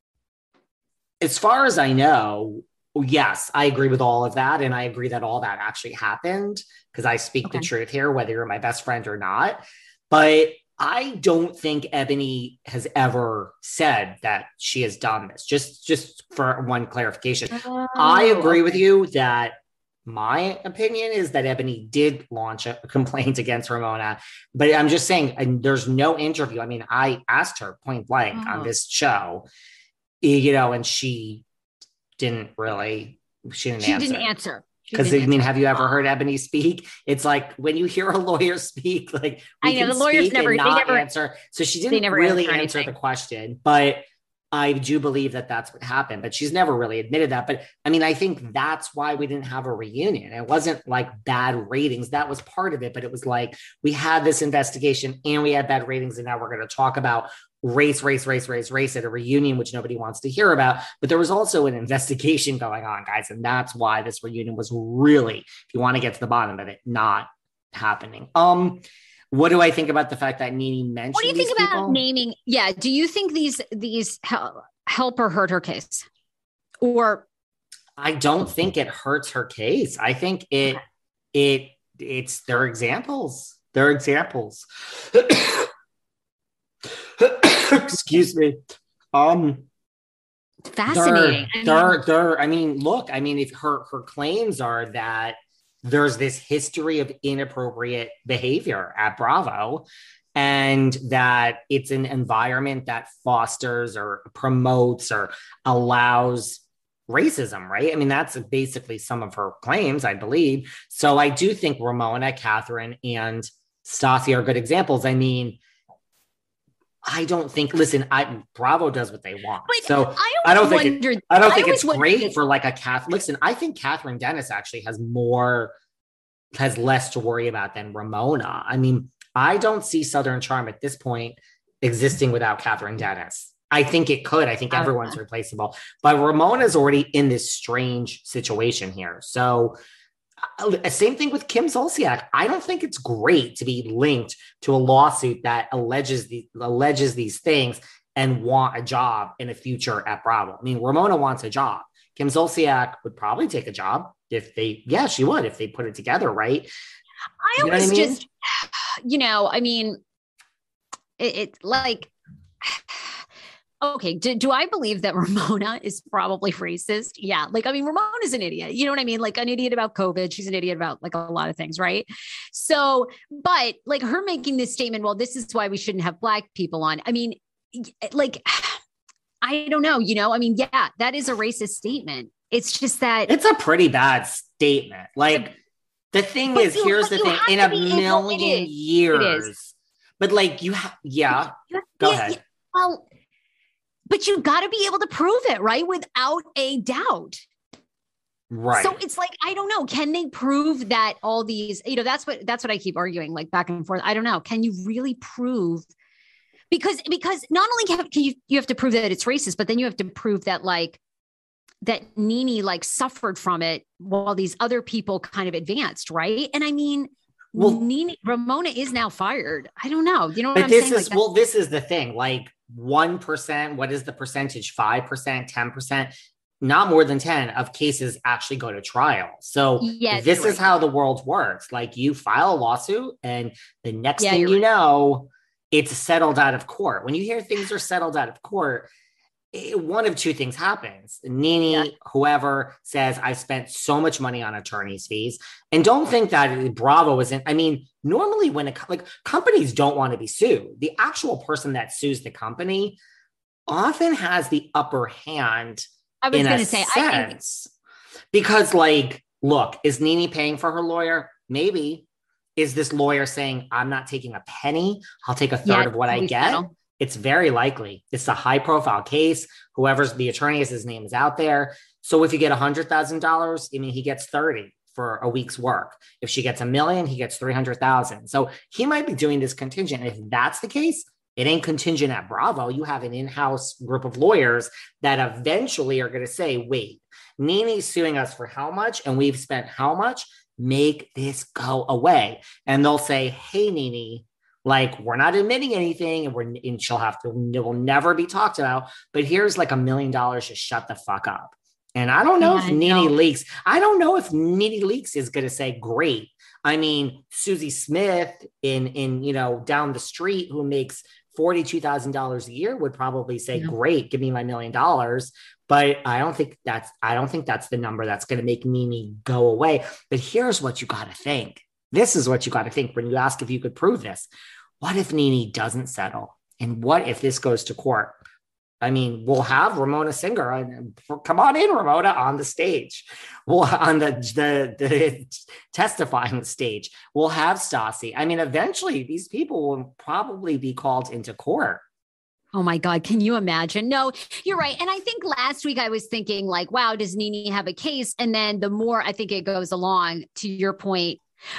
as far as I know, yes, I agree with all of that. And I agree that all that actually happened, because I speak the truth here, whether you're my best friend or not. But I don't think Ebony has ever said that she has done this. Just for one clarification. I agree with you that my opinion is that Ebony did launch a complaint against Ramona. But I'm just saying, and there's no interview. I mean, I asked her point blank on this show, and she didn't answer. Because have you ever heard Ebony speak? It's like when you hear a lawyer speak, like I know the lawyers never answer. So she didn't really answer the question, but I do believe that that's what happened. But she's never really admitted that. But I mean, I think that's why we didn't have a reunion. It wasn't like bad ratings. That was part of it. But it was like we had this investigation and we had bad ratings, and now we're going to talk about race at a reunion, which nobody wants to hear about. But there was also an investigation going on, guys. And that's why this reunion was really, if you want to get to the bottom of it, not happening. What do I think about the fact that NeNe mentioned? What do you think about naming? Yeah. Do you think these help or hurt her case? Or I don't think it hurts her case. I think it's their examples. They're examples. Excuse me. Fascinating. If her claims are that there's this history of inappropriate behavior at Bravo, and that it's an environment that fosters or promotes or allows racism, right? I mean, that's basically some of her claims, I believe. So I do think Ramona, Catherine, and Stassi are good examples. I mean, I don't think. Listen, Bravo does what they want. But so I don't think it's great for like a Catholic. Listen, I think Catherine Dennis actually has less to worry about than Ramona. I mean, I don't see Southern Charm at this point existing without Catherine Dennis. I think it could. I think everyone's replaceable. But Ramona's already in this strange situation here. So same thing with Kim Zolciak. I don't think it's great to be linked to a lawsuit that alleges these things and want a job in the future at Bravo. I mean, Ramona wants a job. Kim Zolciak would probably take a job she would if they put it together, right? okay, do I believe that Ramona is probably racist? Yeah. Like, I mean, Ramona's an idiot. You know what I mean? Like an idiot about COVID. She's an idiot about like a lot of things. Right. So, but like her making this statement, well, this is why we shouldn't have Black people on. I mean, like, I don't know, I mean, yeah, that is a racist statement. It's just that it's a pretty bad statement. Like the thing is, here's the thing, in a million years, but like go ahead. Well, but you got to be able to prove it, right? Without a doubt. Right. So it's like, I don't know. Can they prove that all these, that's what I keep arguing, like back and forth. I don't know. Can you really prove? Because not only you have to prove that it's racist, but then you have to prove that like that NeNe like suffered from it while these other people kind of advanced, right? And I mean, Ramona is now fired. I don't know. You know what I'm saying? This is the thing. Like 1%, what is the percentage? 5%, 10%, not more than 10 of cases actually go to trial. So this is how the world works. Like you file a lawsuit and the next thing you know, it's settled out of court. When you hear things are settled out of court, one of two things happens. NeNe, whoever says, I spent so much money on attorney's fees. And don't think that Bravo isn't. I mean, normally when companies don't want to be sued, the actual person that sues the company often has the upper hand. I was going to say, because like, look, is NeNe paying for her lawyer? Maybe. Is this lawyer saying, I'm not taking a penny, I'll take a third of what I get? Settle. It's very likely. It's a high profile case. Whoever's the attorney is, his name is out there. So if you get $100,000, I mean, he gets 30 for a week's work. If she gets $1 million, he gets 300,000. So he might be doing this contingent. And if that's the case, it ain't contingent at Bravo. You have an in-house group of lawyers that eventually are going to say, wait, NeNe's suing us for how much? And we've spent how much? Make this go away. And they'll say, hey, NeNe, like, we're not admitting anything and it will never be talked about, but here's like $1 million, just shut the fuck up. And I don't know if NeNe Leakes, I don't know if NeNe Leakes is going to say, great. I mean, Susie Smith in down the street who makes $42,000 a year would probably say, great, give me my $1 million. But I don't think that's the number that's going to make NeNe go away. But here's what you got to think. This is what you got to think when you ask if you could prove this. What if NeNe doesn't settle? And what if this goes to court? I mean, we'll have Ramona Singer. Come on in, Ramona, on the stage. We'll on the testify on the stage. We'll have Stassi. I mean, eventually these people will probably be called into court. Oh my God. Can you imagine? No, you're right. And I think last week I was thinking like, wow, does NeNe have a case? And then the more I think it goes along, to your point,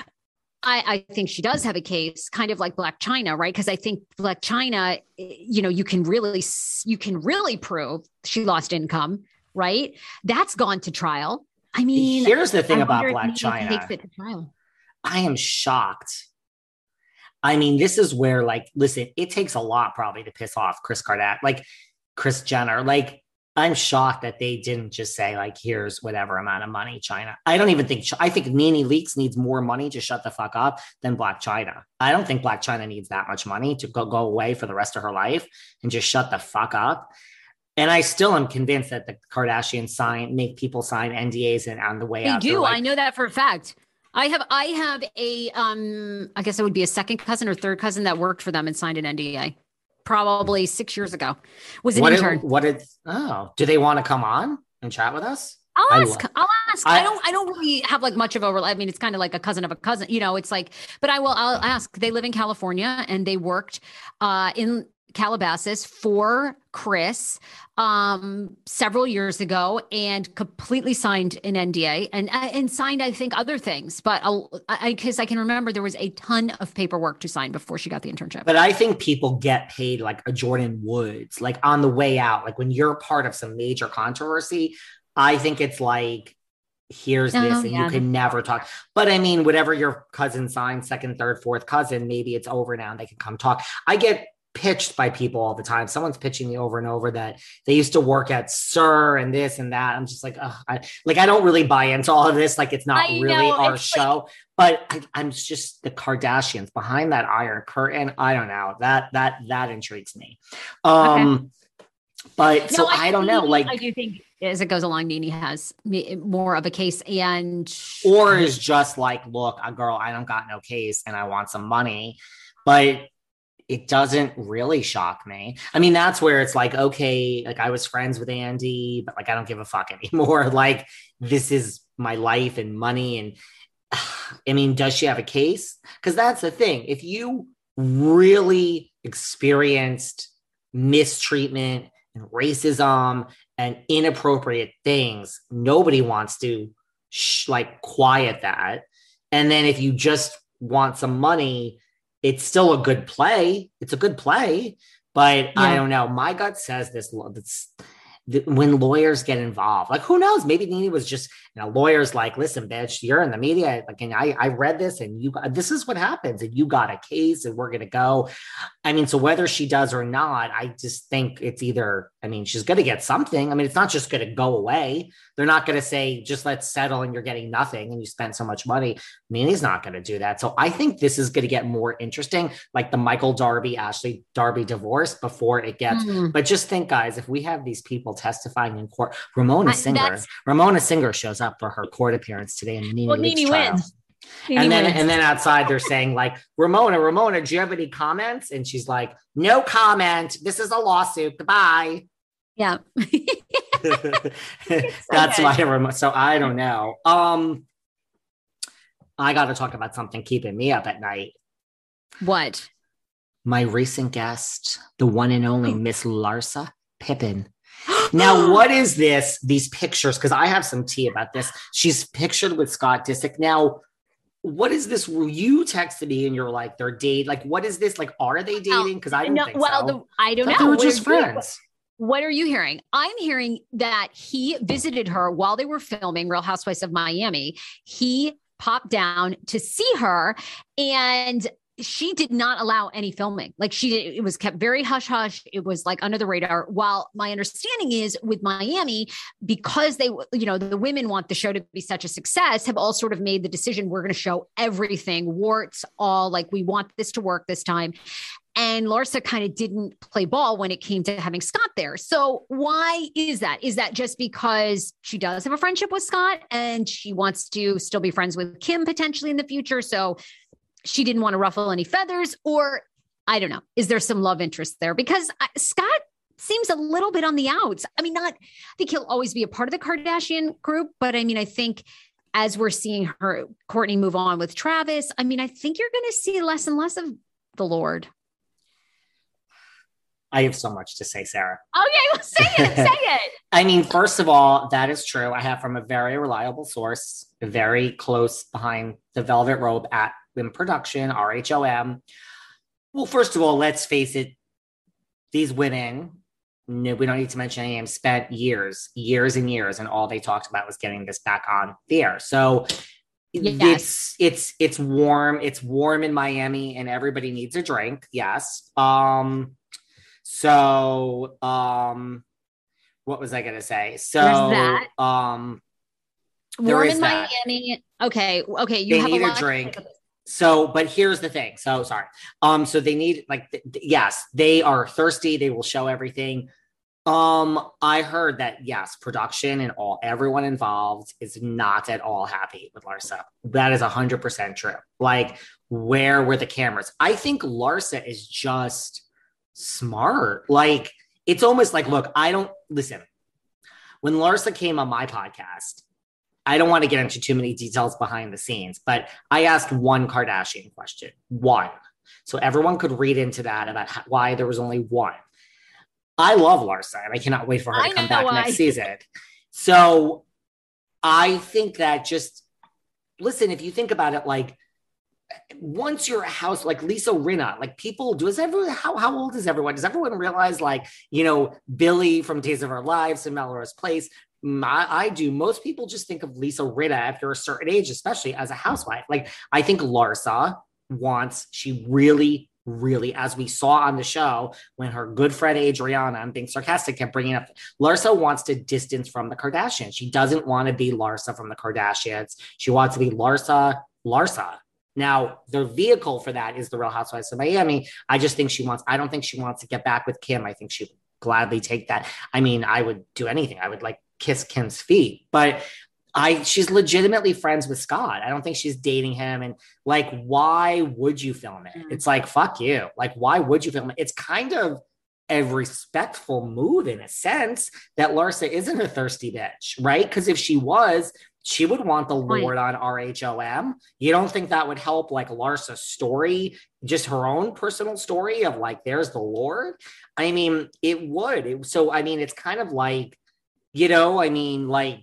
I think she does have a case, kind of like Blac Chyna, right? Because I think Blac Chyna, you can really prove she lost income, right? That's gone to trial. I mean, here's the thing about Blac Chyna. Takes it to trial. I am shocked. I mean, this is where, like, listen, it takes a lot probably to piss off Kris Jenner. Like, I'm shocked that they didn't just say, like, here's whatever amount of money, Chyna. I think NeNe Leakes needs more money to shut the fuck up than Blac Chyna. I don't think Blac Chyna needs that much money to go away for the rest of her life and just shut the fuck up. And I still am convinced that the Kardashians make people sign NDAs and on the way out. They do. I know that for a fact. I have a, I guess it would be a second cousin or third cousin that worked for them and signed an NDA. Probably 6 years ago. Was an intern. Do they want to come on and chat with us? I'll ask. I don't really have like much of overlap. I mean, it's kind of like a cousin of a cousin, it's like, but I'll ask. They live in California and they worked in Calabasas for Kris several years ago and completely signed an NDA and signed, I think, other things. But because I can remember there was a ton of paperwork to sign before she got the internship. But I think people get paid like a Jordan Woods, like on the way out, like when you're part of some major controversy, I think it's like, here's this and you can never talk. But I mean, whatever your cousin signed, second, third, fourth cousin, maybe it's over now and they can come talk. I get pitched by people all the time. Someone's pitching me over and over that they used to work at SUR and this and that. I'm just like, I don't really buy into all of this. Like, it's not really our show, but I'm just the Kardashians behind that iron curtain. I don't know, that intrigues me. Okay. But so I don't know. Like, I do think as it goes along, NeNe has more of a case, or is just like, look, a girl, I don't got no case and I want some money, but it doesn't really shock me. I mean, that's where it's like, okay, like I was friends with Andy, but like I don't give a fuck anymore. Like this is my life and money. And I mean, does she have a case? Because that's the thing. If you really experienced mistreatment and racism and inappropriate things, nobody wants to like quiet that. And then if you just want some money, it's still a good play. It's a good play, but I don't know. My gut says this. When lawyers get involved, like who knows? Maybe NeNe was just, lawyers like, listen, bitch, you're in the media. Like, and I read this, and this is what happens, and you got a case, and we're gonna go. I mean, so whether she does or not, I just think it's either. I mean, she's gonna get something. I mean, it's not just gonna go away. They're not gonna say just let's settle, and you're getting nothing, and you spent so much money. NeNe's not gonna do that. So I think this is gonna get more interesting, like the Michael Darby, Ashley Darby divorce before it gets. But just think, guys, if we have these people testifying in court, Ramona Singer shows up for her court appearance today in the NeNe wins. And then outside they're saying like, Ramona, do you have any comments? And she's like, no comment. This is a lawsuit. Goodbye. Yeah. That's my remote. So I don't know. I got to talk about something keeping me up at night. What? My recent guest, the one and only Miss Larsa Pippen. Now, what is this? These pictures? Because I have some tea about this. She's pictured with Scott Disick. Now, what is this? You texted me and you're like, they're dating. Like, what is this? Like, are they dating? Because I don't think so. I don't know. They were just friends. What are you hearing? I'm hearing that he visited her while they were filming Real Housewives of Miami. He popped down to see her, and she did not allow any filming. Like it was kept very hush hush. It was like under the radar. While my understanding is with Miami, because they, the women want the show to be such a success, have all sort of made the decision. We're going to show everything, warts, all, like we want this to work this time. And Larsa kind of didn't play ball when it came to having Scott there. So why is that? Is that just because she does have a friendship with Scott and she wants to still be friends with Kim potentially in the future? So she didn't want to ruffle any feathers, or I don't know. Is there some love interest there? Because Scott seems a little bit on the outs. I mean, I think he'll always be a part of the Kardashian group, but I mean, I think as we're seeing Kourtney move on with Travis, I mean, I think you're going to see less and less of the Lord. I have so much to say, Sarah. Okay, well, say it. I mean, first of all, that is true. I have from a very reliable source, very close behind the velvet rope at in production, RHOM. Well, first of all, let's face it. These women, we don't need to mention any names, spent years and years, and all they talked about was getting this back on the air. So yes. It's warm. It's warm in Miami, and everybody needs a drink. Yes. So, what was I going to say? So, that. Warm in Miami. Okay. You have a drink. So, but here's the thing. So sorry. So they need yes, they are thirsty. They will show everything. I heard that yes, production and everyone involved is not at all happy with Larsa. That is 100% true. Like, where were the cameras? I think Larsa is just smart. Like, it's almost like, look, listen, when Larsa came on my podcast, I don't want to get into too many details behind the scenes, but I asked one Kardashian question, one. So everyone could read into that about why there was only one. I love Larsa, and I cannot wait for her to come back next season. So I think that listen, if you think about it, like, once you're a house, like Lisa Rinna, like people how old is everyone? Does everyone realize, like, Billy from Days of Our Lives and Melrose Place? I do. Most people just think of Lisa Rinna after a certain age, especially as a housewife. Like, I think Larsa she really, really, as we saw on the show, when her good friend Adriana, I'm being sarcastic, kept bringing up, Larsa wants to distance from the Kardashians. She doesn't want to be Larsa from the Kardashians. She wants to be Larsa. Now, the vehicle for that is the Real Housewives of Miami. I don't think she wants to get back with Kim. I think she gladly take that. I mean, I would do anything. I would like kiss Kim's feet, but she's legitimately friends with Scott. I don't think she's dating him. And like, why would you film it? It's like, fuck you. Like, why would you film it? It's kind of a respectful move in a sense that Larsa isn't a thirsty bitch, right? Because if she was, she would want the Lord on RHOM. You don't think that would help like Larsa's story, just her own personal story of like, there's the Lord? I mean, it would. So, I mean, it's kind of like, you know, I mean, like,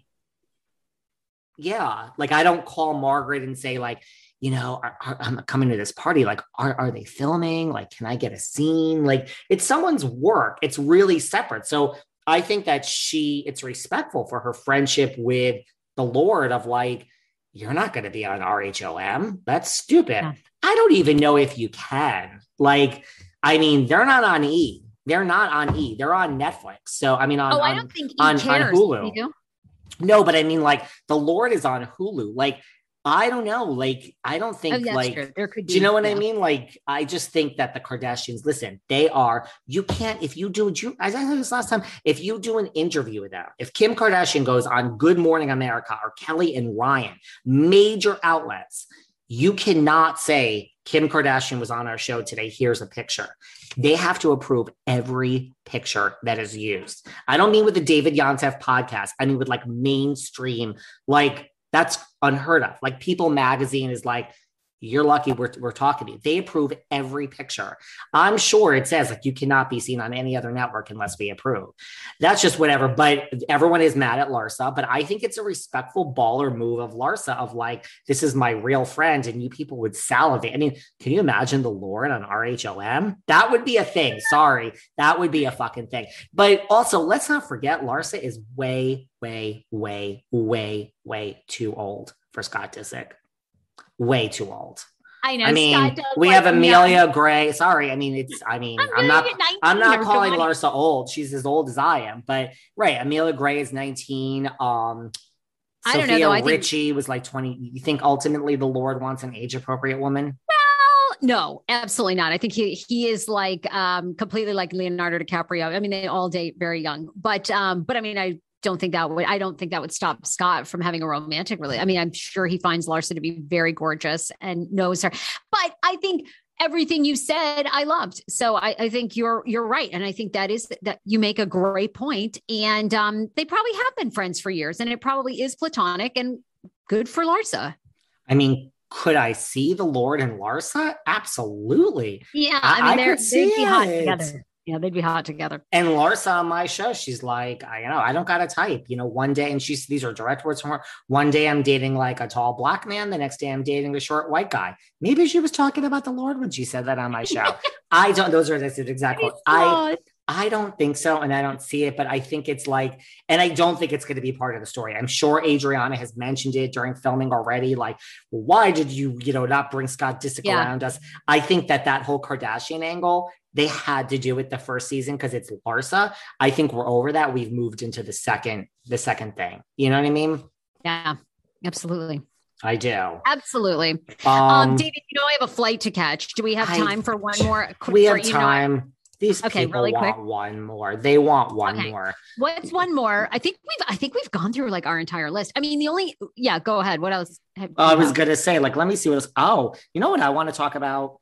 yeah, like I don't call Margaret and say like, you know, I'm coming to this party. Like, are they filming? Like, can I get a scene? Like, it's someone's work. It's really separate. So I think that it's respectful for her friendship with the Lord of like, you're not going to be on RHOM. That's stupid. Yeah. I don't even know if you can. Like, I mean, they're not on E. They're not on E. They're on Netflix. So, I mean, I don't think E cares. On Hulu. No, but I mean, like, the Lord is on Hulu. Like, I don't know. Like, I don't think like, there could be, do you know what I mean? Like, I just think that the Kardashians, listen, you can't, if you do, I said this last time, if you do an interview with them, if Kim Kardashian goes on Good Morning America or Kelly and Ryan, major outlets, you cannot say Kim Kardashian was on our show today. Here's a picture. They have to approve every picture that is used. I don't mean with the David Yontef podcast. I mean with like mainstream, like that's unheard of. Like People Magazine is like, you're lucky we're talking to you. They approve every picture. I'm sure it says like you cannot be seen on any other network unless we approve. That's just whatever. But everyone is mad at Larsa. But I think it's a respectful baller move of Larsa of like, this is my real friend, and you people would salivate. I mean, can you imagine the Lord on RHOM? That would be a thing. Sorry, that would be a fucking thing. But also, let's not forget Larsa is way, way, way, way, way too old for Scott Disick. Way too old. I know. I mean, we have Amelia Gray. Sorry. I mean, I'm not calling Larsa old. She's as old as I am, but right. Amelia Gray is 19. I don't Sophia know. Richie was like 20. You think ultimately the Lord wants an age appropriate woman? Well, no, absolutely not. I think he is like completely like Leonardo DiCaprio. I mean, they all date very young, but I mean, I don't think that would stop Scott from having a romantic relationship. I mean, I'm sure he finds Larsa to be very gorgeous and knows her, but I think everything you said, I loved. So I think you're right. And I think that you make a great point. And they probably have been friends for years, and it probably is platonic and good for Larsa. I mean, could I see the Lord and Larsa? Absolutely. Yeah. I mean, they'd be hot together. Yeah, they'd be hot together. And Larsa on my show, she's like, I don't got a type. You know, one day, and these are direct words from her. One day I'm dating like a tall black man. The next day I'm dating a short white guy. Maybe she was talking about the Lord when she said that on my show. Those are the exact quotes. I don't think so. And I don't see it, but I think it's like, and I don't think it's going to be part of the story. I'm sure Adriana has mentioned it during filming already. Like, well, why did you not bring Scott Disick around us? I think that whole Kardashian angle, they had to do it the first season because it's Larsa. I think we're over that. We've moved into the second thing. You know what I mean? Yeah, absolutely. I do. Absolutely. David, I have a flight to catch. Do we have time for one more? We have time. These people really want one more. They want one more. What's one more? I think we've gone through like our entire list. I mean, go ahead. What else? I was going to say, like, let me see what else. Oh, you know what I want to talk about?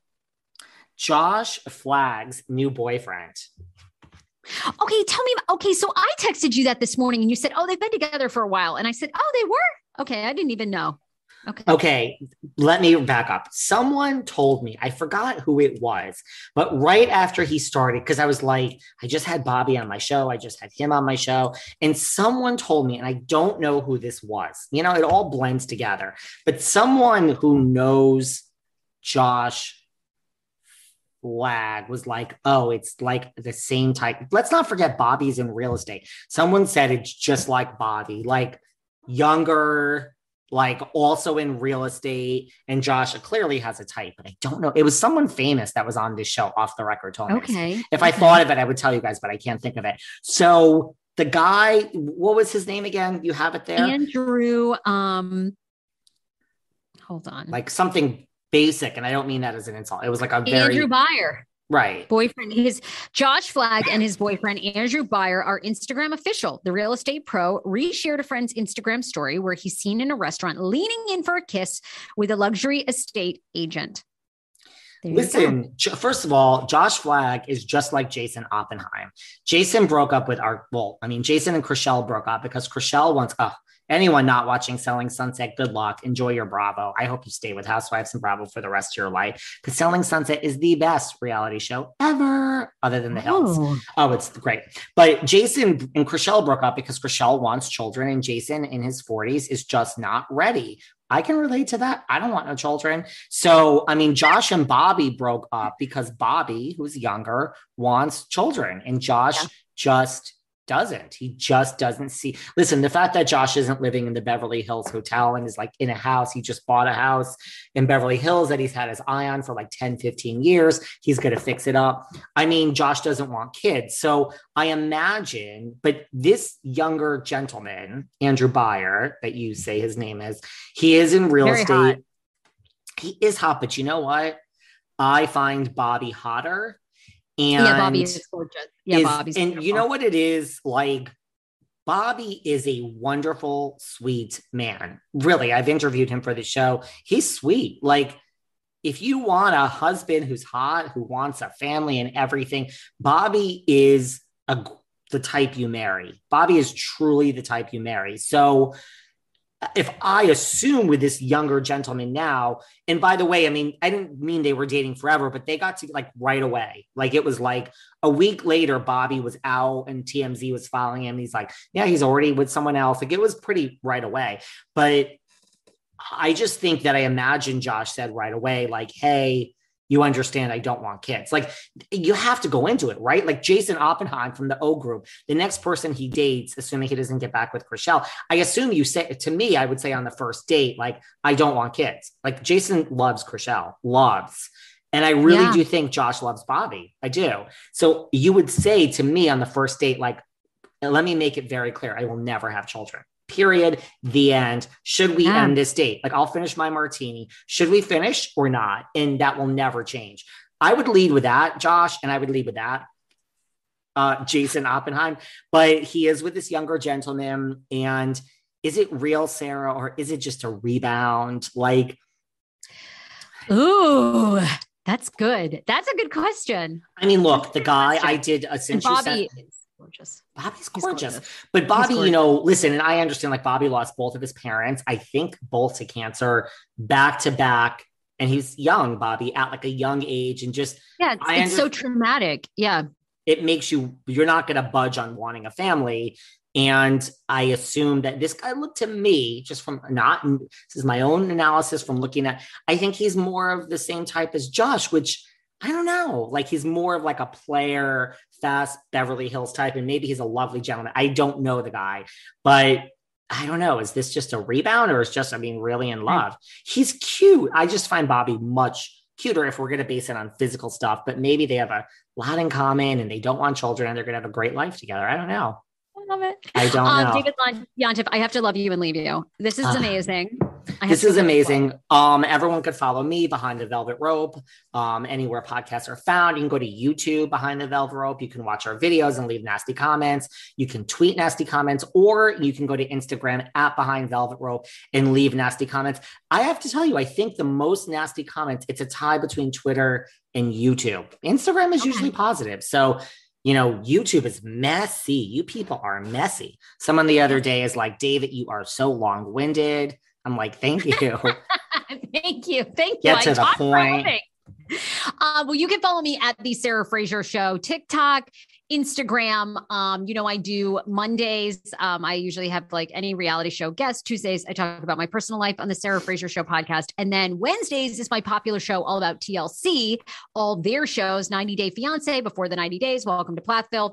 Josh Flagg's new boyfriend. Okay, tell me. Okay, so I texted you that this morning and you said, they've been together for a while. And I said, they were? Okay, I didn't even know. Okay, let me back up. Someone told me, I forgot who it was, but right after he started, because I was like, I just had Bobby on my show. I just had him on my show. And someone told me, and I don't know who this was. You know, it all blends together. But someone who knows Josh Flagg was like, it's like the same type. Let's not forget Bobby's in real estate. Someone said it's just like Bobby, like younger, like also in real estate, and Josh clearly has a type, but I don't know. It was someone famous that was on this show, off the record told me. Okay. If I thought of it, I would tell you guys, but I can't think of it. So the guy, what was his name again? You have it there? Andrew, hold on. Like something basic, and I don't mean that as an insult. It was like a very... Andrew Byer. Right. Boyfriend, his Josh Flagg and his boyfriend, Andrew Byer, are Instagram official. The real estate pro reshared a friend's Instagram story where he's seen in a restaurant leaning in for a kiss with a luxury estate agent. Listen, first of all, Josh Flagg is just like Jason Oppenheim. Jason broke up with Jason and Chrishell broke up because Chrishell wants, anyone not watching Selling Sunset, good luck. Enjoy your Bravo. I hope you stay with Housewives and Bravo for the rest of your life because Selling Sunset is the best reality show ever, other than The Hills. Oh, it's great. But Jason and Chrishell broke up because Chrishell wants children and Jason in his 40s is just not ready. I can relate to that. I don't want no children. So, Josh and Bobby broke up because Bobby, who's younger, wants children and Josh just doesn't. He just doesn't see. Listen, the fact that Josh isn't living in the Beverly Hills Hotel and is like in a house, he just bought a house in Beverly Hills that he's had his eye on for like 10, 15 years. He's going to fix it up. Josh doesn't want kids. So I imagine, but this younger gentleman, Andrew Byer, that you say his name is, he is in real estate. Hot. He is hot, but you know what? I find Bobby hotter. And Bobby is gorgeous. Bobby's beautiful. You know what it is? Like, Bobby is a wonderful, sweet man. Really, I've interviewed him for the show. He's sweet. Like, if you want a husband who's hot, who wants a family and everything, Bobby is the type you marry. Bobby is truly the type you marry. So if I assume with this younger gentleman now, and by the way, I didn't mean they were dating forever, but they got to like right away. Like it was like a week later, Bobby was out and TMZ was following him. He's like, yeah, he's already with someone else. Like it was pretty right away. But I just think that I imagine Josh said right away, like, hey, you understand I don't want kids. Like you have to go into it, right? Like Jason Oppenheim from the O Group, the next person he dates, assuming he doesn't get back with Chrishell, I assume you say to me, I would say on the first date, like, I don't want kids. Like Jason loves Chrishell, and I really do think Josh loves Bobby. I do. So you would say to me on the first date, like, let me make it very clear. I will never have children. Period. The end. Should we end this date? Like I'll finish my martini. Should we finish or not? And that will never change. I would lead with that, Josh, and I would lead with that, Jason Oppenheim. But he is with this younger gentleman. And is it real, Sarah, or is it just a rebound? Like, ooh, that's good. That's a good question. Look, the guy I did essentially. Bobby is gorgeous. Bobby's gorgeous. But Bobby, listen, and I understand like Bobby lost both of his parents, I think both to cancer back to back. And he's young, Bobby, at like a young age. And just, it's so traumatic. Yeah. It makes you're not going to budge on wanting a family. And I assume that this guy looked to me just from this is my own analysis from looking at, I think he's more of the same type as Josh, which I don't know. Like he's more of like a player, fast Beverly Hills type. And maybe he's a lovely gentleman. I don't know the guy, but I don't know. Is this just a rebound or is just, really in love? He's cute. I just find Bobby much cuter if we're going to base it on physical stuff, but maybe they have a lot in common and they don't want children and they're going to have a great life together. I don't know. I love it. I don't know. David Yontef, I have to love you and leave you. This is amazing. This is amazing. Everyone could follow me Behind the Velvet Rope. Anywhere podcasts are found. You can go to YouTube Behind the Velvet Rope. You can watch our videos and leave nasty comments. You can tweet nasty comments, or you can go to Instagram at Behind Velvet Rope and leave nasty comments. I have to tell you, I think the most nasty comments, it's a tie between Twitter and YouTube. Instagram is usually positive. So YouTube is messy. You people are messy. Someone the other day is like, David, you are so long-winded. I'm like, thank you. Thank you. Get to the point. Well, you can follow me at The Sarah Fraser Show, TikTok, Instagram. I do Mondays. I usually have like any reality show guest. Tuesdays, I talk about my personal life on the Sarah Fraser Show podcast. And then Wednesdays is my popular show all about TLC, all their shows, 90 Day Fiance, Before the 90 Days, Welcome to Plathville.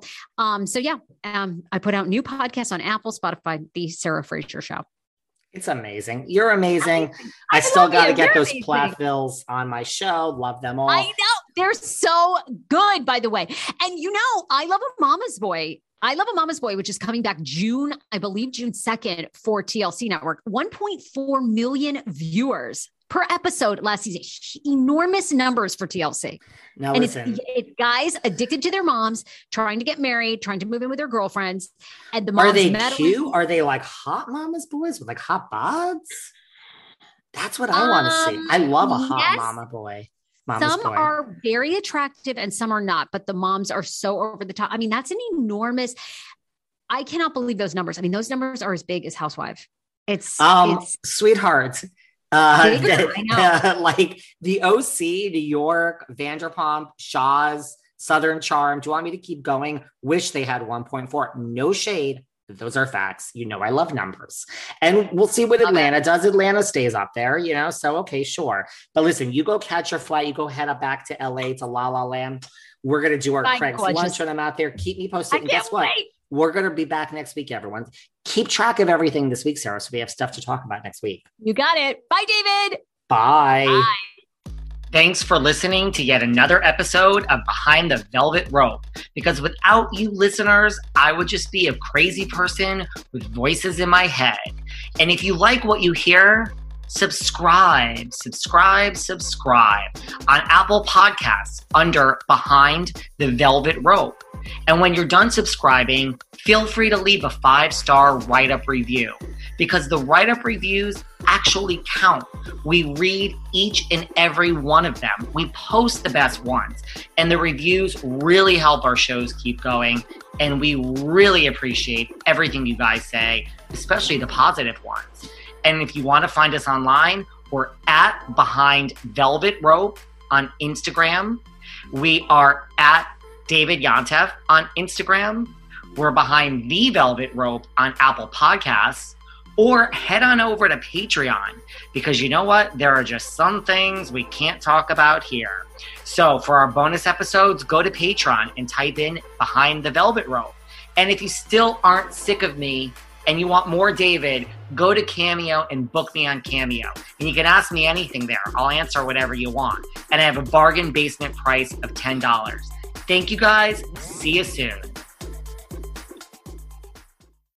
I put out new podcasts on Apple, Spotify, The Sarah Fraser Show. It's amazing. You're amazing. I still got to get those Plathvilles on my show. Love them all. I know. They're so good, by the way. And I love a Mama's Boy. Which is coming back June 2nd for TLC Network. 1.4 million viewers. per episode last season. Enormous numbers for TLC. Now and listen, it's guys addicted to their moms, trying to get married, trying to move in with their girlfriends. And the moms are they cute? Are they like hot mama's boys with like hot bods? That's what I want to see. I love a hot mama boy. Some are very attractive and some are not, but the moms are so over the top. I mean, that's an enormous, I cannot believe those numbers. I mean, those numbers are as big as Housewives. It's sweetheart. Like the OC, New York, Vanderpump, Shaw's, Southern Charm. Do you want me to keep going? Wish they had 1.4. No shade. Those are facts. You know, I love numbers. And we'll see what Atlanta does. Atlanta stays up there, you know? So, okay, sure. But listen, you go catch your flight. You go head up back to LA to La La Land. We're going to do our Craig's lunch for them out there. Keep me posted. And guess what? We're going to be back next week, everyone. Keep track of everything this week, Sarah, so we have stuff to talk about next week. You got it. Bye, David. Bye. Bye. Thanks for listening to yet another episode of Behind the Velvet Rope. Because without you listeners, I would just be a crazy person with voices in my head. And if you like what you hear, subscribe on Apple Podcasts under Behind the Velvet Rope. And when you're done subscribing, feel free to leave a 5-star write-up review because the write-up reviews actually count. We read each and every one of them. We post the best ones, and the reviews really help our shows keep going. And we really appreciate everything you guys say, especially the positive ones. And if you want to find us online, we're at Behind Velvet Rope on Instagram. We are at David Yontef on Instagram. We're Behind the Velvet Rope on Apple Podcasts. Or head on over to Patreon because you know what? There are just some things we can't talk about here. So for our bonus episodes, go to Patreon and type in Behind the Velvet Rope. And if you still aren't sick of me and you want more David, go to Cameo and book me on Cameo. And you can ask me anything there. I'll answer whatever you want. And I have a bargain basement price of $10. Thank you guys. See you soon.